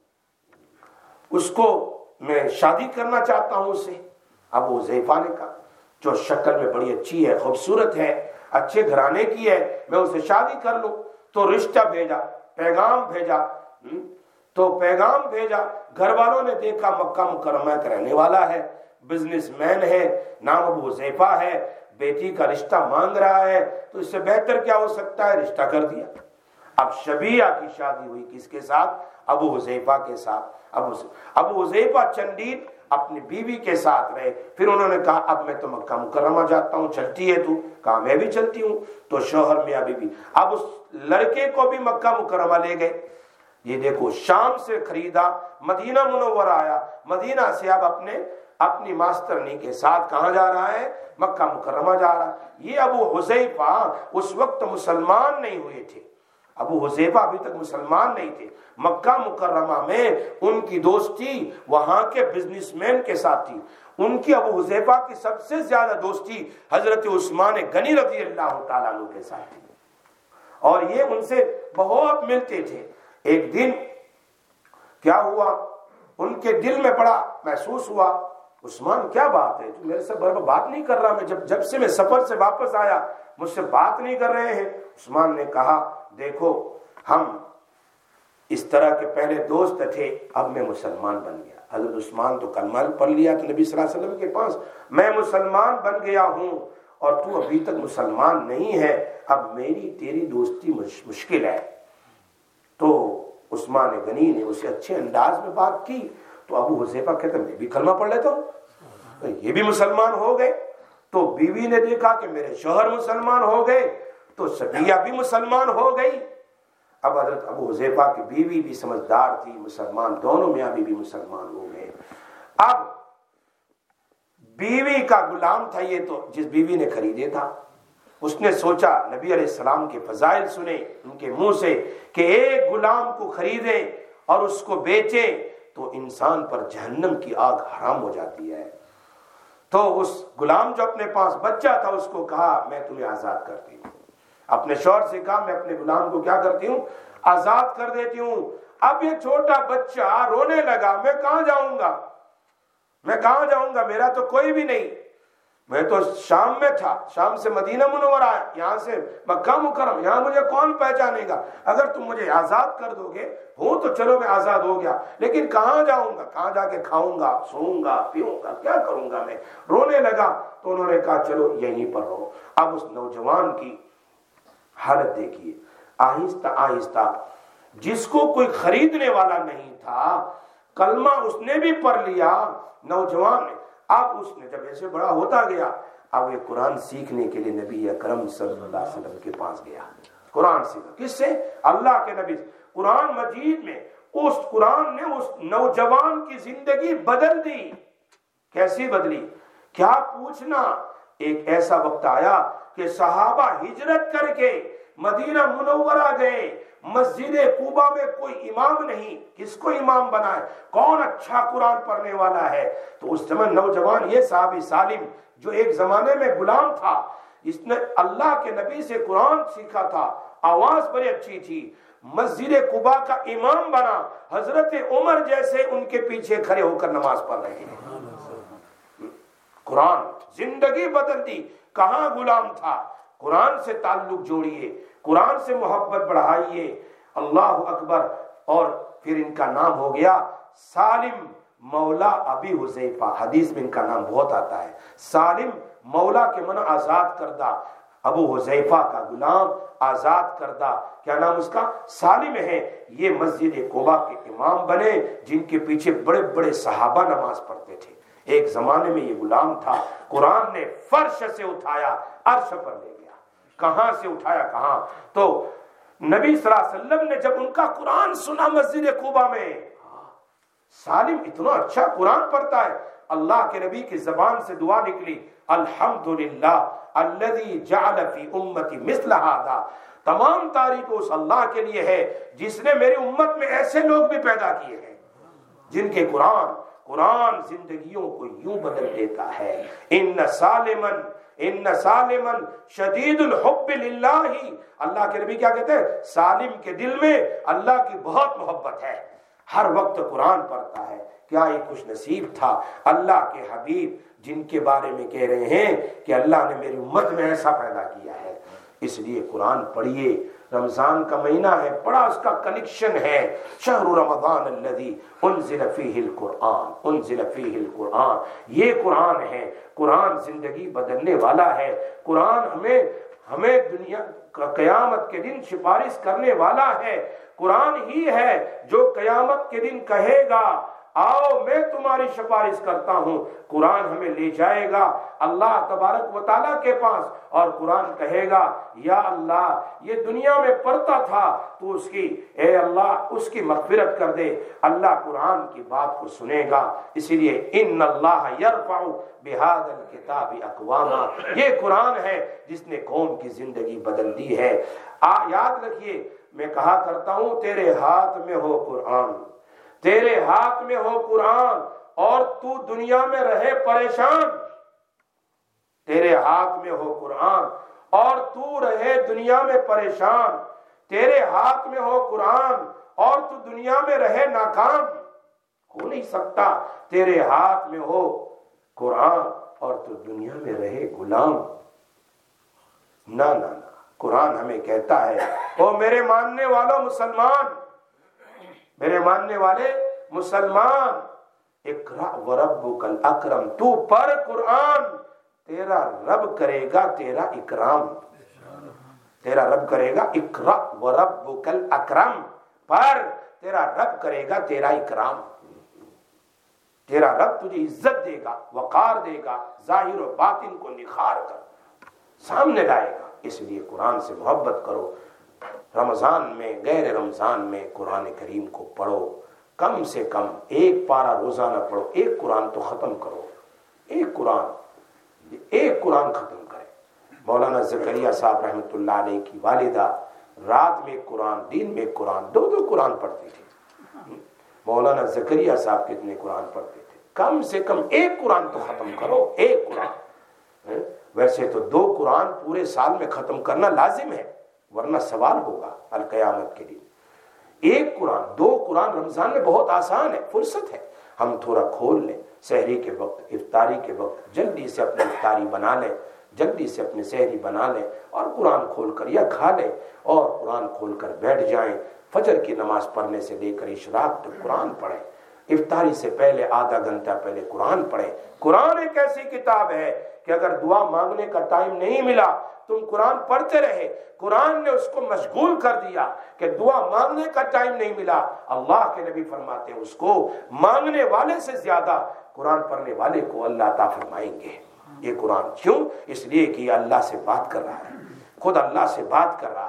اس کو میں شادی کرنا چاہتا ہوں اس سے۔ ابو حذیفہ نے کہا جو شکل میں بڑی اچھی ہے، خوبصورت ہے، اچھے گھرانے کی ہے، میں اسے شادی کر لوں۔ تو رشتہ بھیجا، پیغام بھیجا، تو پیغام بھیجا، گھر والوں نے دیکھا مکہ مکرمہ کا رہنے والا ہے، بزنس مین ہے، نام ابو حذیفہ ہے، بیٹی کا رشتہ مانگ رہا ہے، تو اس سے بہتر کیا ہو سکتا ہے، رشتہ کر دیا۔ اب شبیہ کی شادی ہوئی کس کے ساتھ؟ ابو حذیفہ کے ساتھ۔ ابو ابو حذیفہ چندین اپنی بیوی کے ساتھ رہے، پھر انہوں نے کہا اب میں تو مکہ مکرمہ جاتا ہوں، چلتی ہے تو؟ کہا میں بھی چلتی ہوں۔ تو شوہر میاں بیوی اب اس لڑکے کو بھی مکہ مکرمہ لے گئے۔ یہ دیکھو شام سے خریدا، مدینہ منورہ آیا، مدینہ سے اب اپنے اپنی ماسٹرنی کے ساتھ کہاں جا رہا ہے؟ مکہ مکرمہ جا رہا ہے۔ یہ ابو حذیفہ اس وقت مسلمان نہیں ہوئے تھے، ابو حذیفہ ابھی تک مسلمان نہیں تھے۔ مکہ مکرمہ میں ان کی دوستی وہاں کے بزنس مین کے ساتھ تھی۔ ان کی ابو حذیفہ کی سب سے زیادہ دوستی حضرت عثمان غنی رضی اللہ تعالیٰ عنہ کے ساتھ تھی، اور یہ ان سے بہت ملتے تھے۔ ایک دن کیا ہوا، ان کے دل میں بڑا محسوس ہوا، عثمان کیا بات ہے، تو میرے سے بار بار بات نہیں کر رہا، میں جب جب سے میں سفر سے واپس آیا مجھ سے بات نہیں کر رہے ہیں۔ عثمان نے کہا دیکھو ہم اس طرح کے پہلے دوست تھے، اب میں مسلمان بن گیا۔ حضرت عثمان تو کلمہ پڑھ لیا تو نبی صلی اللہ علیہ وسلم کے پاس، میں مسلمان بن گیا ہوں اور تو ابھی تک مسلمان نہیں ہے، اب میری تیری دوستی مشکل ہے۔ تو عثمان غنی نے اسے اچھے انداز میں بات کی، تو ابو حذیفہ کہتے میں بھی کلمہ پڑھ لیتا ہوں، یہ بھی مسلمان ہو گئے۔ تو بیوی نے دیکھا کہ میرے شوہر مسلمان ہو گئے، تو شبیہ بھی مسلمان ہو گئی۔ اب حضرت ابو حذیفہ کی بیوی بھی سمجھدار تھی، مسلمان دونوں میاں بیوی مسلمان ہو گئے۔ اب بیوی کا غلام تھا یہ، تو جس بیوی نے خریدے تھا، اس نے سوچا نبی علیہ السلام کے فضائل سنے ان کے منہ سے کہ ایک غلام کو خریدے اور اس کو بیچے تو انسان پر جہنم کی آگ حرام ہو جاتی ہے۔ تو اس غلام جو اپنے پاس بچہ تھا اس کو کہا میں تمہیں آزاد کرتی ہوں۔ اپنے شوہر سے کہا میں اپنے غلام کو کیا کرتی ہوں، آزاد کر دیتی ہوں۔ اب یہ چھوٹا بچہ رونے لگا، میں کہاں جاؤں گا، میں کہاں جاؤں گا، میرا تو کوئی بھی نہیں، میں تو شام میں تھا، شام سے مدینہ منورہ آیا، یہاں سے مکہ مکرمہ، یہاں مجھے کون پہچانے گا، اگر تم مجھے آزاد کر دو گے ہوں تو چلو میں آزاد ہو گیا، لیکن کہاں جاؤں گا، کہاں جا کے کھاؤں گا، سوؤں گا، پیوں گا، کیا کروں گا میں، رونے لگا۔ تو انہوں نے کہا چلو یہیں پر رہو۔ اب اس نوجوان کی حالت دیکھیے، آہستہ آہستہ جس کو کوئی خریدنے والا نہیں تھا، کلمہ اس نے بھی پڑھ لیا نوجوان نے۔ اب اس نے جب ایسے بڑا ہوتا گیا، اب یہ قرآن سیکھنے کے لیے نبی اکرم صلی اللہ علیہ وسلم کے پاس گیا۔ قرآن سیکھا کس سے؟ اللہ کے نبی سے۔ قرآن مجید میں اس قرآن نے اس نوجوان کی زندگی بدل دی۔ کیسی بدلی؟ کیا پوچھنا، ایک ایسا وقت آیا کہ صحابہ ہجرت کر کے مدینہ منورہ گئے، مسجد قباء میں کوئی امام نہیں، کس کو امام بنائے، کون اچھا قرآن پڑھنے والا ہے؟ تو اس زمان نوجوان یہ صحابی سالم جو ایک زمانے میں غلام تھا، اس نے اللہ کے نبی سے قرآن سیکھا تھا، آواز بڑی اچھی تھی، مسجد قباء کا امام بنا، حضرت عمر جیسے ان کے پیچھے کھڑے ہو کر نماز پڑھ رہے ہیں۔ قرآن زندگی بدل دی۔ کہاں غلام تھا؟ قرآن سے تعلق جوڑیے، قرآن سے محبت بڑھائیے۔ اللہ اکبر۔ اور پھر ان کا نام ہو گیا سالم مولا ابی حذیفہ۔ حدیث میں ان کا نام بہت آتا ہے۔ سالم مولا کے معنی آزاد کردہ، ابو حذیفہ کا غلام آزاد کردہ، کیا نام اس کا؟ سالم ہے۔ یہ مسجد قباء کے امام بنے جن کے پیچھے بڑے بڑے صحابہ نماز پڑھتے تھے۔ ایک زمانے میں یہ غلام تھا، قرآن نے فرش سے اٹھایا، عرش پر لے گیا۔ کہاں سے اٹھایا؟ کہاں؟ تو نبی صلی اللہ علیہ وسلم نے جب ان کا قرآن سنا مسجد قباء میں، سالم اتنا اچھا قرآن پڑھتا ہے، اللہ کے نبی کی زبان سے دعا نکلی، الحمدللہ الذی جعل فی امتی مثل ھذا، تمام تعریف اس اللہ کے لیے ہے جس نے میری امت میں ایسے لوگ بھی پیدا کیے ہیں جن کے قرآن قرآن زندگیوں کو یوں بدل دیتا ہے۔ ان سالمن ان سالمن شدید الحب للہ، اللہ کے نبی کیا کہتے ہیں؟ سالم کے دل میں اللہ کی بہت محبت ہے، ہر وقت قرآن پڑھتا ہے۔ کیا یہ خوش نصیب تھا اللہ کے حبیب جن کے بارے میں کہہ رہے ہیں کہ اللہ نے میری امت میں ایسا پیدا کیا ہے۔ اس لیے قرآن پڑھیے۔ رمضان کا مہینہ ہے، بڑا اس کا کنیکشن ہے۔ شہر رمضان الذی انزل فیہ القرآن انزل فیہ القرآن، یہ قرآن ہے۔ قرآن زندگی بدلنے والا ہے۔ قرآن ہمیں ہمیں دنیا قیامت کے دن سفارش کرنے والا ہے۔ قرآن ہی ہے جو قیامت کے دن کہے گا آؤ میں تمہاری سفارش کرتا ہوں۔ قرآن ہمیں لے جائے گا اللہ تبارک و تعالیٰ کے پاس، اور قرآن کہے گا یا اللہ یہ دنیا میں پڑھتا تھا تو اس کی اے اللہ اس کی مغفرت کر دے۔ اللہ قرآن کی بات کو سنے گا۔ اسی لیے ان اللہ یرفع بہذا الکتاب اقواما، یہ قرآن ہے جس نے قوم کی زندگی بدل دی ہے۔ آ یاد رکھیے، میں کہا کرتا ہوں تیرے ہاتھ میں ہو قرآن، تیرے ہاتھ میں ہو قرآن اور تو دنیا میں رہے پریشان، تیرے ہاتھ میں ہو قرآن اور تو رہے دنیا میں پریشان، تیرے ہاتھ میں ہو قرآن اور تو دنیا میں رہے ناکام، ہو نہیں سکتا تیرے ہاتھ میں ہو قرآن اور تو دنیا میں رہے غلام۔ نہ نہ نہ، قرآن ہمیں کہتا ہے او میرے ماننے والوں مسلمان، میرے ماننے والے مسلمان، اقرأ وربک الاکرم، تو پڑھ قرآن، تیرا رب کرے گا تیرا اکرام، تیرا رب کرے گا اقرأ وربک الاکرم، پڑھ تیرا رب کرے گا تیرا اکرام، تیرا رب تجھے عزت دے گا، وقار دے گا، ظاہر و باطن کو نکھار کر سامنے لائے گا۔ اس لیے قرآن سے محبت کرو۔ رمضان میں غیر رمضان میں قرآن کریم کو پڑھو، کم سے کم ایک پارہ روزانہ پڑھو، ایک قرآن تو ختم کرو، ایک قرآن ایک قرآن ختم کرے۔ مولانا زکریا صاحب رحمۃ اللہ علیہ کی والدہ رات میں قرآن، دن میں قرآن، دو دو قرآن پڑھتی تھی۔ مولانا زکریا صاحب کتنے قرآن پڑھتے تھے؟ کم سے کم ایک قرآن تو ختم کرو، ایک قرآن۔ ویسے تو دو قرآن پورے سال میں ختم کرنا لازم ہے، ورنہ سوال ہوگا القیامت کے دن۔ ایک قرآن، دو قرآن رمضان میں بہت آسان ہے، فرصت ہے، ہم تھوڑا کھول لیں، سحری کے وقت، افطاری کے وقت جلدی سے اپنی افطاری بنا لیں، جلدی سے اپنی سحری بنا لیں اور قرآن کھول کر یا کھا لیں اور قرآن کھول کر بیٹھ جائیں۔ فجر کی نماز پڑھنے سے لے کر اشراق تک قرآن پڑھیں، افطاری سے پہلے آدھا گھنٹہ پہلے قرآن پڑھیں۔ قرآن ایک ایسی کتاب ہے کہ اگر دعا مانگنے کا ٹائم نہیں ملا تم قرآن پڑھتے رہے، قرآن نے اس کو مشغول کر دیا کہ دعا مانگنے کا ٹائم نہیں ملا، اللہ کے نبی فرماتے ہیں اس کو مانگنے والے سے زیادہ قرآن پڑھنے والے کو اللہ عطا فرمائیں گے۔ یہ قرآن کیوں؟ اس لیے کہ یہ اللہ سے بات کر رہا ہے، خود اللہ سے بات کر رہا ہے۔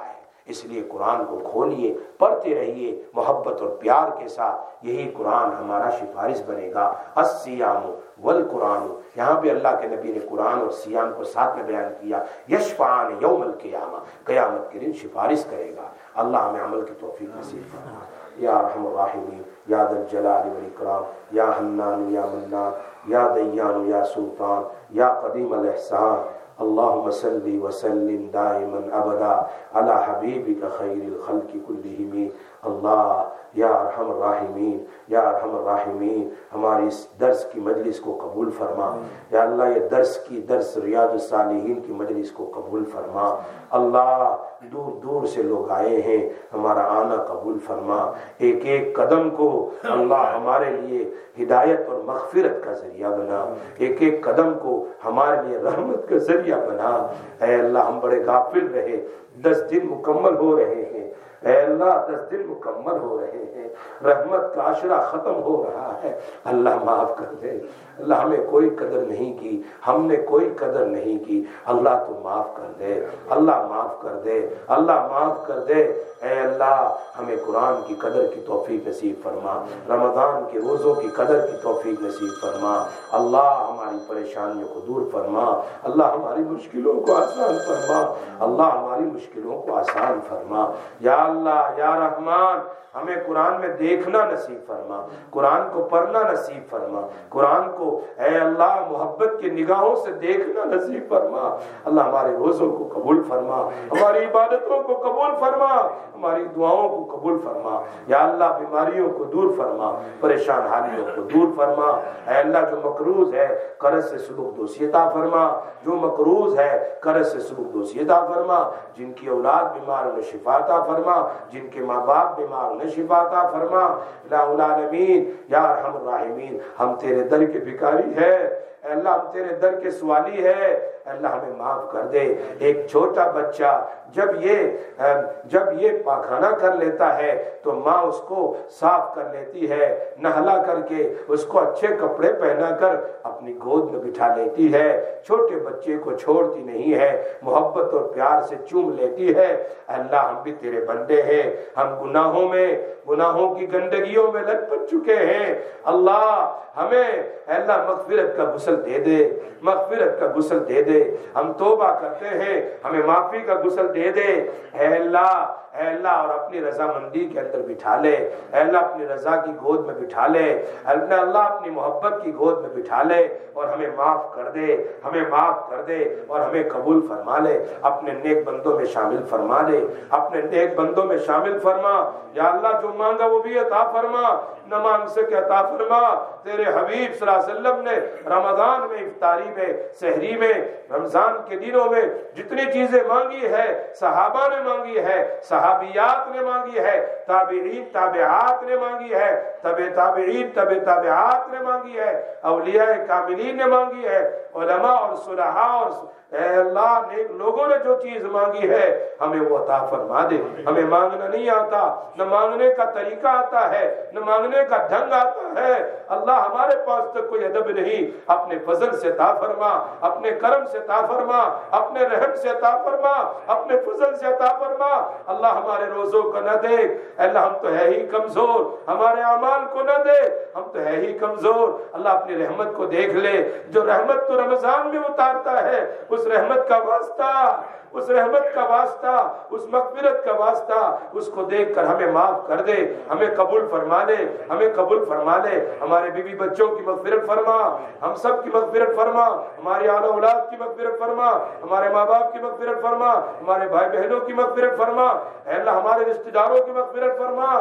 اس لیے قرآن کو کھولیے، پڑھتے رہیے محبت اور پیار کے ساتھ، یہی قرآن ہمارا سفارش بنے گا۔ الصیام والقرآن، یہاں پہ اللہ کے نبی نے قرآن اور صیام کو ساتھ میں بیان کیا۔ یشفعان یوم القیامہ، قیامت کے دن سفارش کرے گا۔ اللہ ہمیں عمل کی توفیق نصیب فرما۔ یا ارحم الراحمین، یا ذا الجلال والاکرام، یا حنان یا منان، یا دیان یا سلطان، یا قدیم الاحسان، اللہم صلی وسلم دائما ابدا علی حبیبک خیر الخلق کلہم۔ اللہ یا ارحم الراحمین، یا ارحم الراحمین، ہماری اس درس کی مجلس کو قبول فرما۔ یا اللہ یہ درس کی درس ریاض الصالحین کی مجلس کو قبول فرما۔ اللہ دور دور سے لوگ آئے ہیں، ہمارا آنا قبول فرما۔ ایک ایک قدم کو اللہ ہمارے لیے ہدایت اور مغفرت کا ذریعہ بنا، ایک ایک قدم کو ہمارے لیے رحمت کا ذریعہ بنا۔ اے اللہ ہم بڑے غافل رہے، دس دن مکمل ہو رہے ہیں، اے اللہ دس دن مکمل ہو رہے ہیں، رحمت کا عشرہ ختم ہو رہا ہے، اللہ معاف کر دے۔ اللہ ہمیں کوئی قدر نہیں کی، ہم نے کوئی قدر نہیں کی، اللہ تو معاف کر دے، اللہ معاف کر دے، اللہ معاف کر دے۔ اے اللہ ہمیں قرآن کی قدر کی توفیق نصیب فرما، رمضان کے روزوں کی قدر کی توفیق نصیب فرما۔ اللہ ہماری پریشانیوں کو دور فرما، اللہ ہماری مشکلوں کو آسان فرما، اللہ ہماری مشکلوں کو آسان فرما۔ یا اللہ یا رحمان ہمیں قرآن میں دیکھنا نصیب فرما، قرآن کو پڑھنا نصیب فرما، قرآن کو اے اللہ محبت کی نگاہوں سے دیکھنا نصیب فرما۔ اللہ ہمارے روزوں کو قبول فرما، ہماری عبادتوں کو قبول فرما، ہماری دعاؤں کو قبول فرما۔ یا اللہ بیماریوں کو دور فرما، پریشان حالیوں کو دور فرما۔ اے اللہ جو مقروض ہے قرض سے سلوک دوسی عطا فرما، جو مقروض ہے قرض سے سلوک دوسی عطا فرما، جن کی اولاد بیمار انہیں شفا عطا فرما، جن کے ماں باپ بیمار انہیں شفا عطا فرما۔ الہ العالمین یا ارحم الراحمین ہم تیرے در کے بھکاری ہے، اے اللہ ہم تیرے در کے سوالی ہے، اے اللہ ہمیں معاف کر دے۔ ایک چھوٹا بچہ جب یہ جب یہ پاخانہ کر لیتا ہے تو ماں اس کو صاف کر لیتی ہے، نہلا کر کے اس کو اچھے کپڑے پہنا کر اپنی گود میں بٹھا لیتی ہے، چھوٹے بچے کو چھوڑتی نہیں ہے، محبت اور پیار سے چوم لیتی ہے۔ اللہ ہم بھی تیرے بندے ہیں، ہم گناہوں میں گناہوں کی گندگیوں میں لٹ پٹ چکے ہیں، اللہ ہمیں اللہ مغفرت کا غسل دے دے، مغفرت کا غسل دے دے، ہم توبہ کرتے ہیں ہمیں معافی کا غسل دے دے۔ اے اللہ اے اللہ اور اپنی رضامندی کے اندر بٹھا لے، اے اللہ اپنی رضا کی گود میں بٹھا لے، اے اللہ اپنی محبت کی گود میں بٹھا لے اور ہمیں معاف کر دے، ہمیں معاف کر دے اور ہمیں قبول فرما لے، اپنے نیک بندوں میں شامل فرما لے، اپنے نیک بندوں میں شامل فرما۔ یا اللہ جو مانگا وہ بھی عطا فرما، نہ مانگ سکے عطا فرما۔ تیرے حبیب صلی اللہ علیہ وسلم نے رمضان میں افطاری میں سحری میں رمضان کے دنوں میں جتنی چیزیں مانگی ہے صحابہ نے مانگی ہے، صحابیات نے مانگی ہے، تابعین تابعات نے مانگی ہے، تبع تابعین تبع تابعات نے مانگی ہے، اولیاء کاملین نے مانگی ہے، علماء اور صلحاء اور اے اللہ نیک لوگوں نے جو چیز مانگی ہے ہمیں وہ عطا فرما دے۔ ہمیں مانگنا نہیں آتا، نہ مانگنے کا طریقہ آتا ہے، نہ مانگنے کا ڈھنگ آتا ہے، اللہ ہمارے پاس تک کوئی ادب نہیں، اپنے فضل سے عطا فرما، اپنے کرم سے عطا فرما، اپنے رحم سے عطا فرما، اپنے فضل سے عطا فرما۔ اللہ ہمارے روزوں کو نہ دیکھ، اللہ ہم تو ہے ہی کمزور، ہمارے اعمال کو نہ دے، ہم تو ہے ہی کمزور، اللہ اپنی رحمت کو دیکھ لے، جو رحمت تو رمضان میں اتارتا ہے اس رحمت کا واسطہ، اس رحمت کا واسطہ، اس مغفرت کا واسطہ اس کو دیکھ کر ہمیں معاف کر دے، ہمیں قبول فرما لے، ہمیں قبول فرما لے، ہمارے بیوی بچوں کی مغفرت فرما، ہم سب کی مغفرت فرما، ہماری آل اولاد کی مغفرت فرما، ہمارے ماں باپ کی مغفرت فرما، ہمارے بھائی بہنوں کی مغفرت فرما، اے اللہ ہمارے رشتہ داروں کی مغفرت فرما،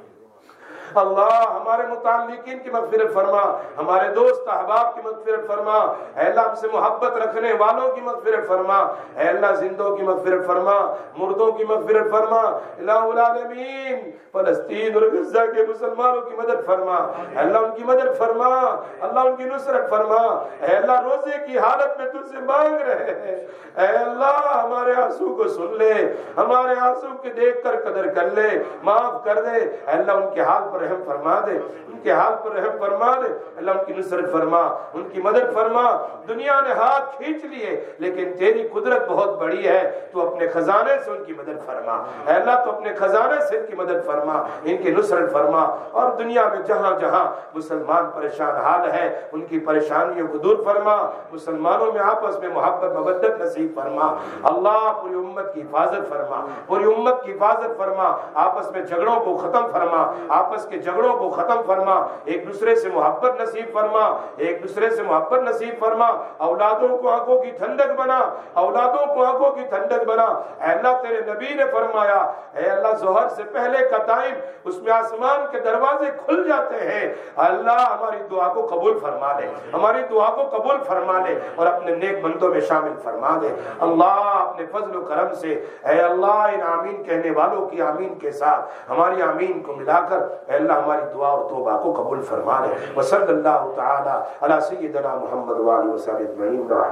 اللہ ہمارے متعلقین کی مغفرت فرما، ہمارے دوست احباب کی مغفرت فرما، اے اللہ ہم سے محبت رکھنے والوں کی مغفرت فرما، اے اللہ زندوں کی مغفرت فرما، مردوں کی مغفرت فرما، الہ العالمین فلسطین اور غزہ کے مسلمانوں کی مدد فرما، اے اللہ ان کی مدد فرما، اللہ ان کی نصرت فرما، اے اللہ روزے کی حالت میں تجھ سے مانگ رہے ہیں، اے اللہ ہمارے آنسو کو سن لے، ہمارے آنسو کے دیکھ کر قدر کر لے، معاف کر دے، اے اللہ ان کے حال پر رحم فرما دے، ان کے حال پر رحم فرما دے، اللہ ان کی نصرت فرما، ان کی مدد فرما۔ دنیا نے ہاتھ کھینچ لیے لیکن تیری قدرت بہت بڑی ہے، تو اپنے خزانے سے ان کی مدد فرما، اے اللہ تو اپنے خزانے سے ان کی مدد فرما، ان کی نصرت فرما، اور دنیا میں جہاں جہاں مسلمان پریشان حال ہے ان کی پریشانیوں کو دور فرما، مسلمانوں میں آپس میں محبت مودت نصیب فرما، اللہ پوری امت کی حفاظت فرما، پوری امت کی حفاظت فرما، آپس میں جھگڑوں کو ختم فرما، آپس کے جھگڑوں کو ختم فرما، ایک دوسرے سے محبت نصیب فرما، ایک دوسرے سے محبت نصیب فرما، اولادوں کو آنکھوں کی ٹھنڈک بنا، اولادوں کو آنکھوں کی ٹھنڈک بنا۔ اے اللہ تیرے نبی نے فرمایا، اے اللہ ظہر سے پہلے کا ٹائم اس میں آسمان کے دروازے کھل جاتے ہیں، اللہ ہماری دعا کو قبول فرما لے، ہماری دعا کو قبول فرما لے اور اپنے نیک بندوں میں شامل فرما دے۔ اللہ اپنے فضل و کرم سے اے اللہ ان آمین کہنے والوں کی آمین کے ساتھ ہماری آمین کو ملا کر اے اللہ ہماری دعا اور توبہ کو قبول فرما لے۔ وصلی اللہ تعالی علی سیدنا محمد وآلہ وصحبہ اجمعین۔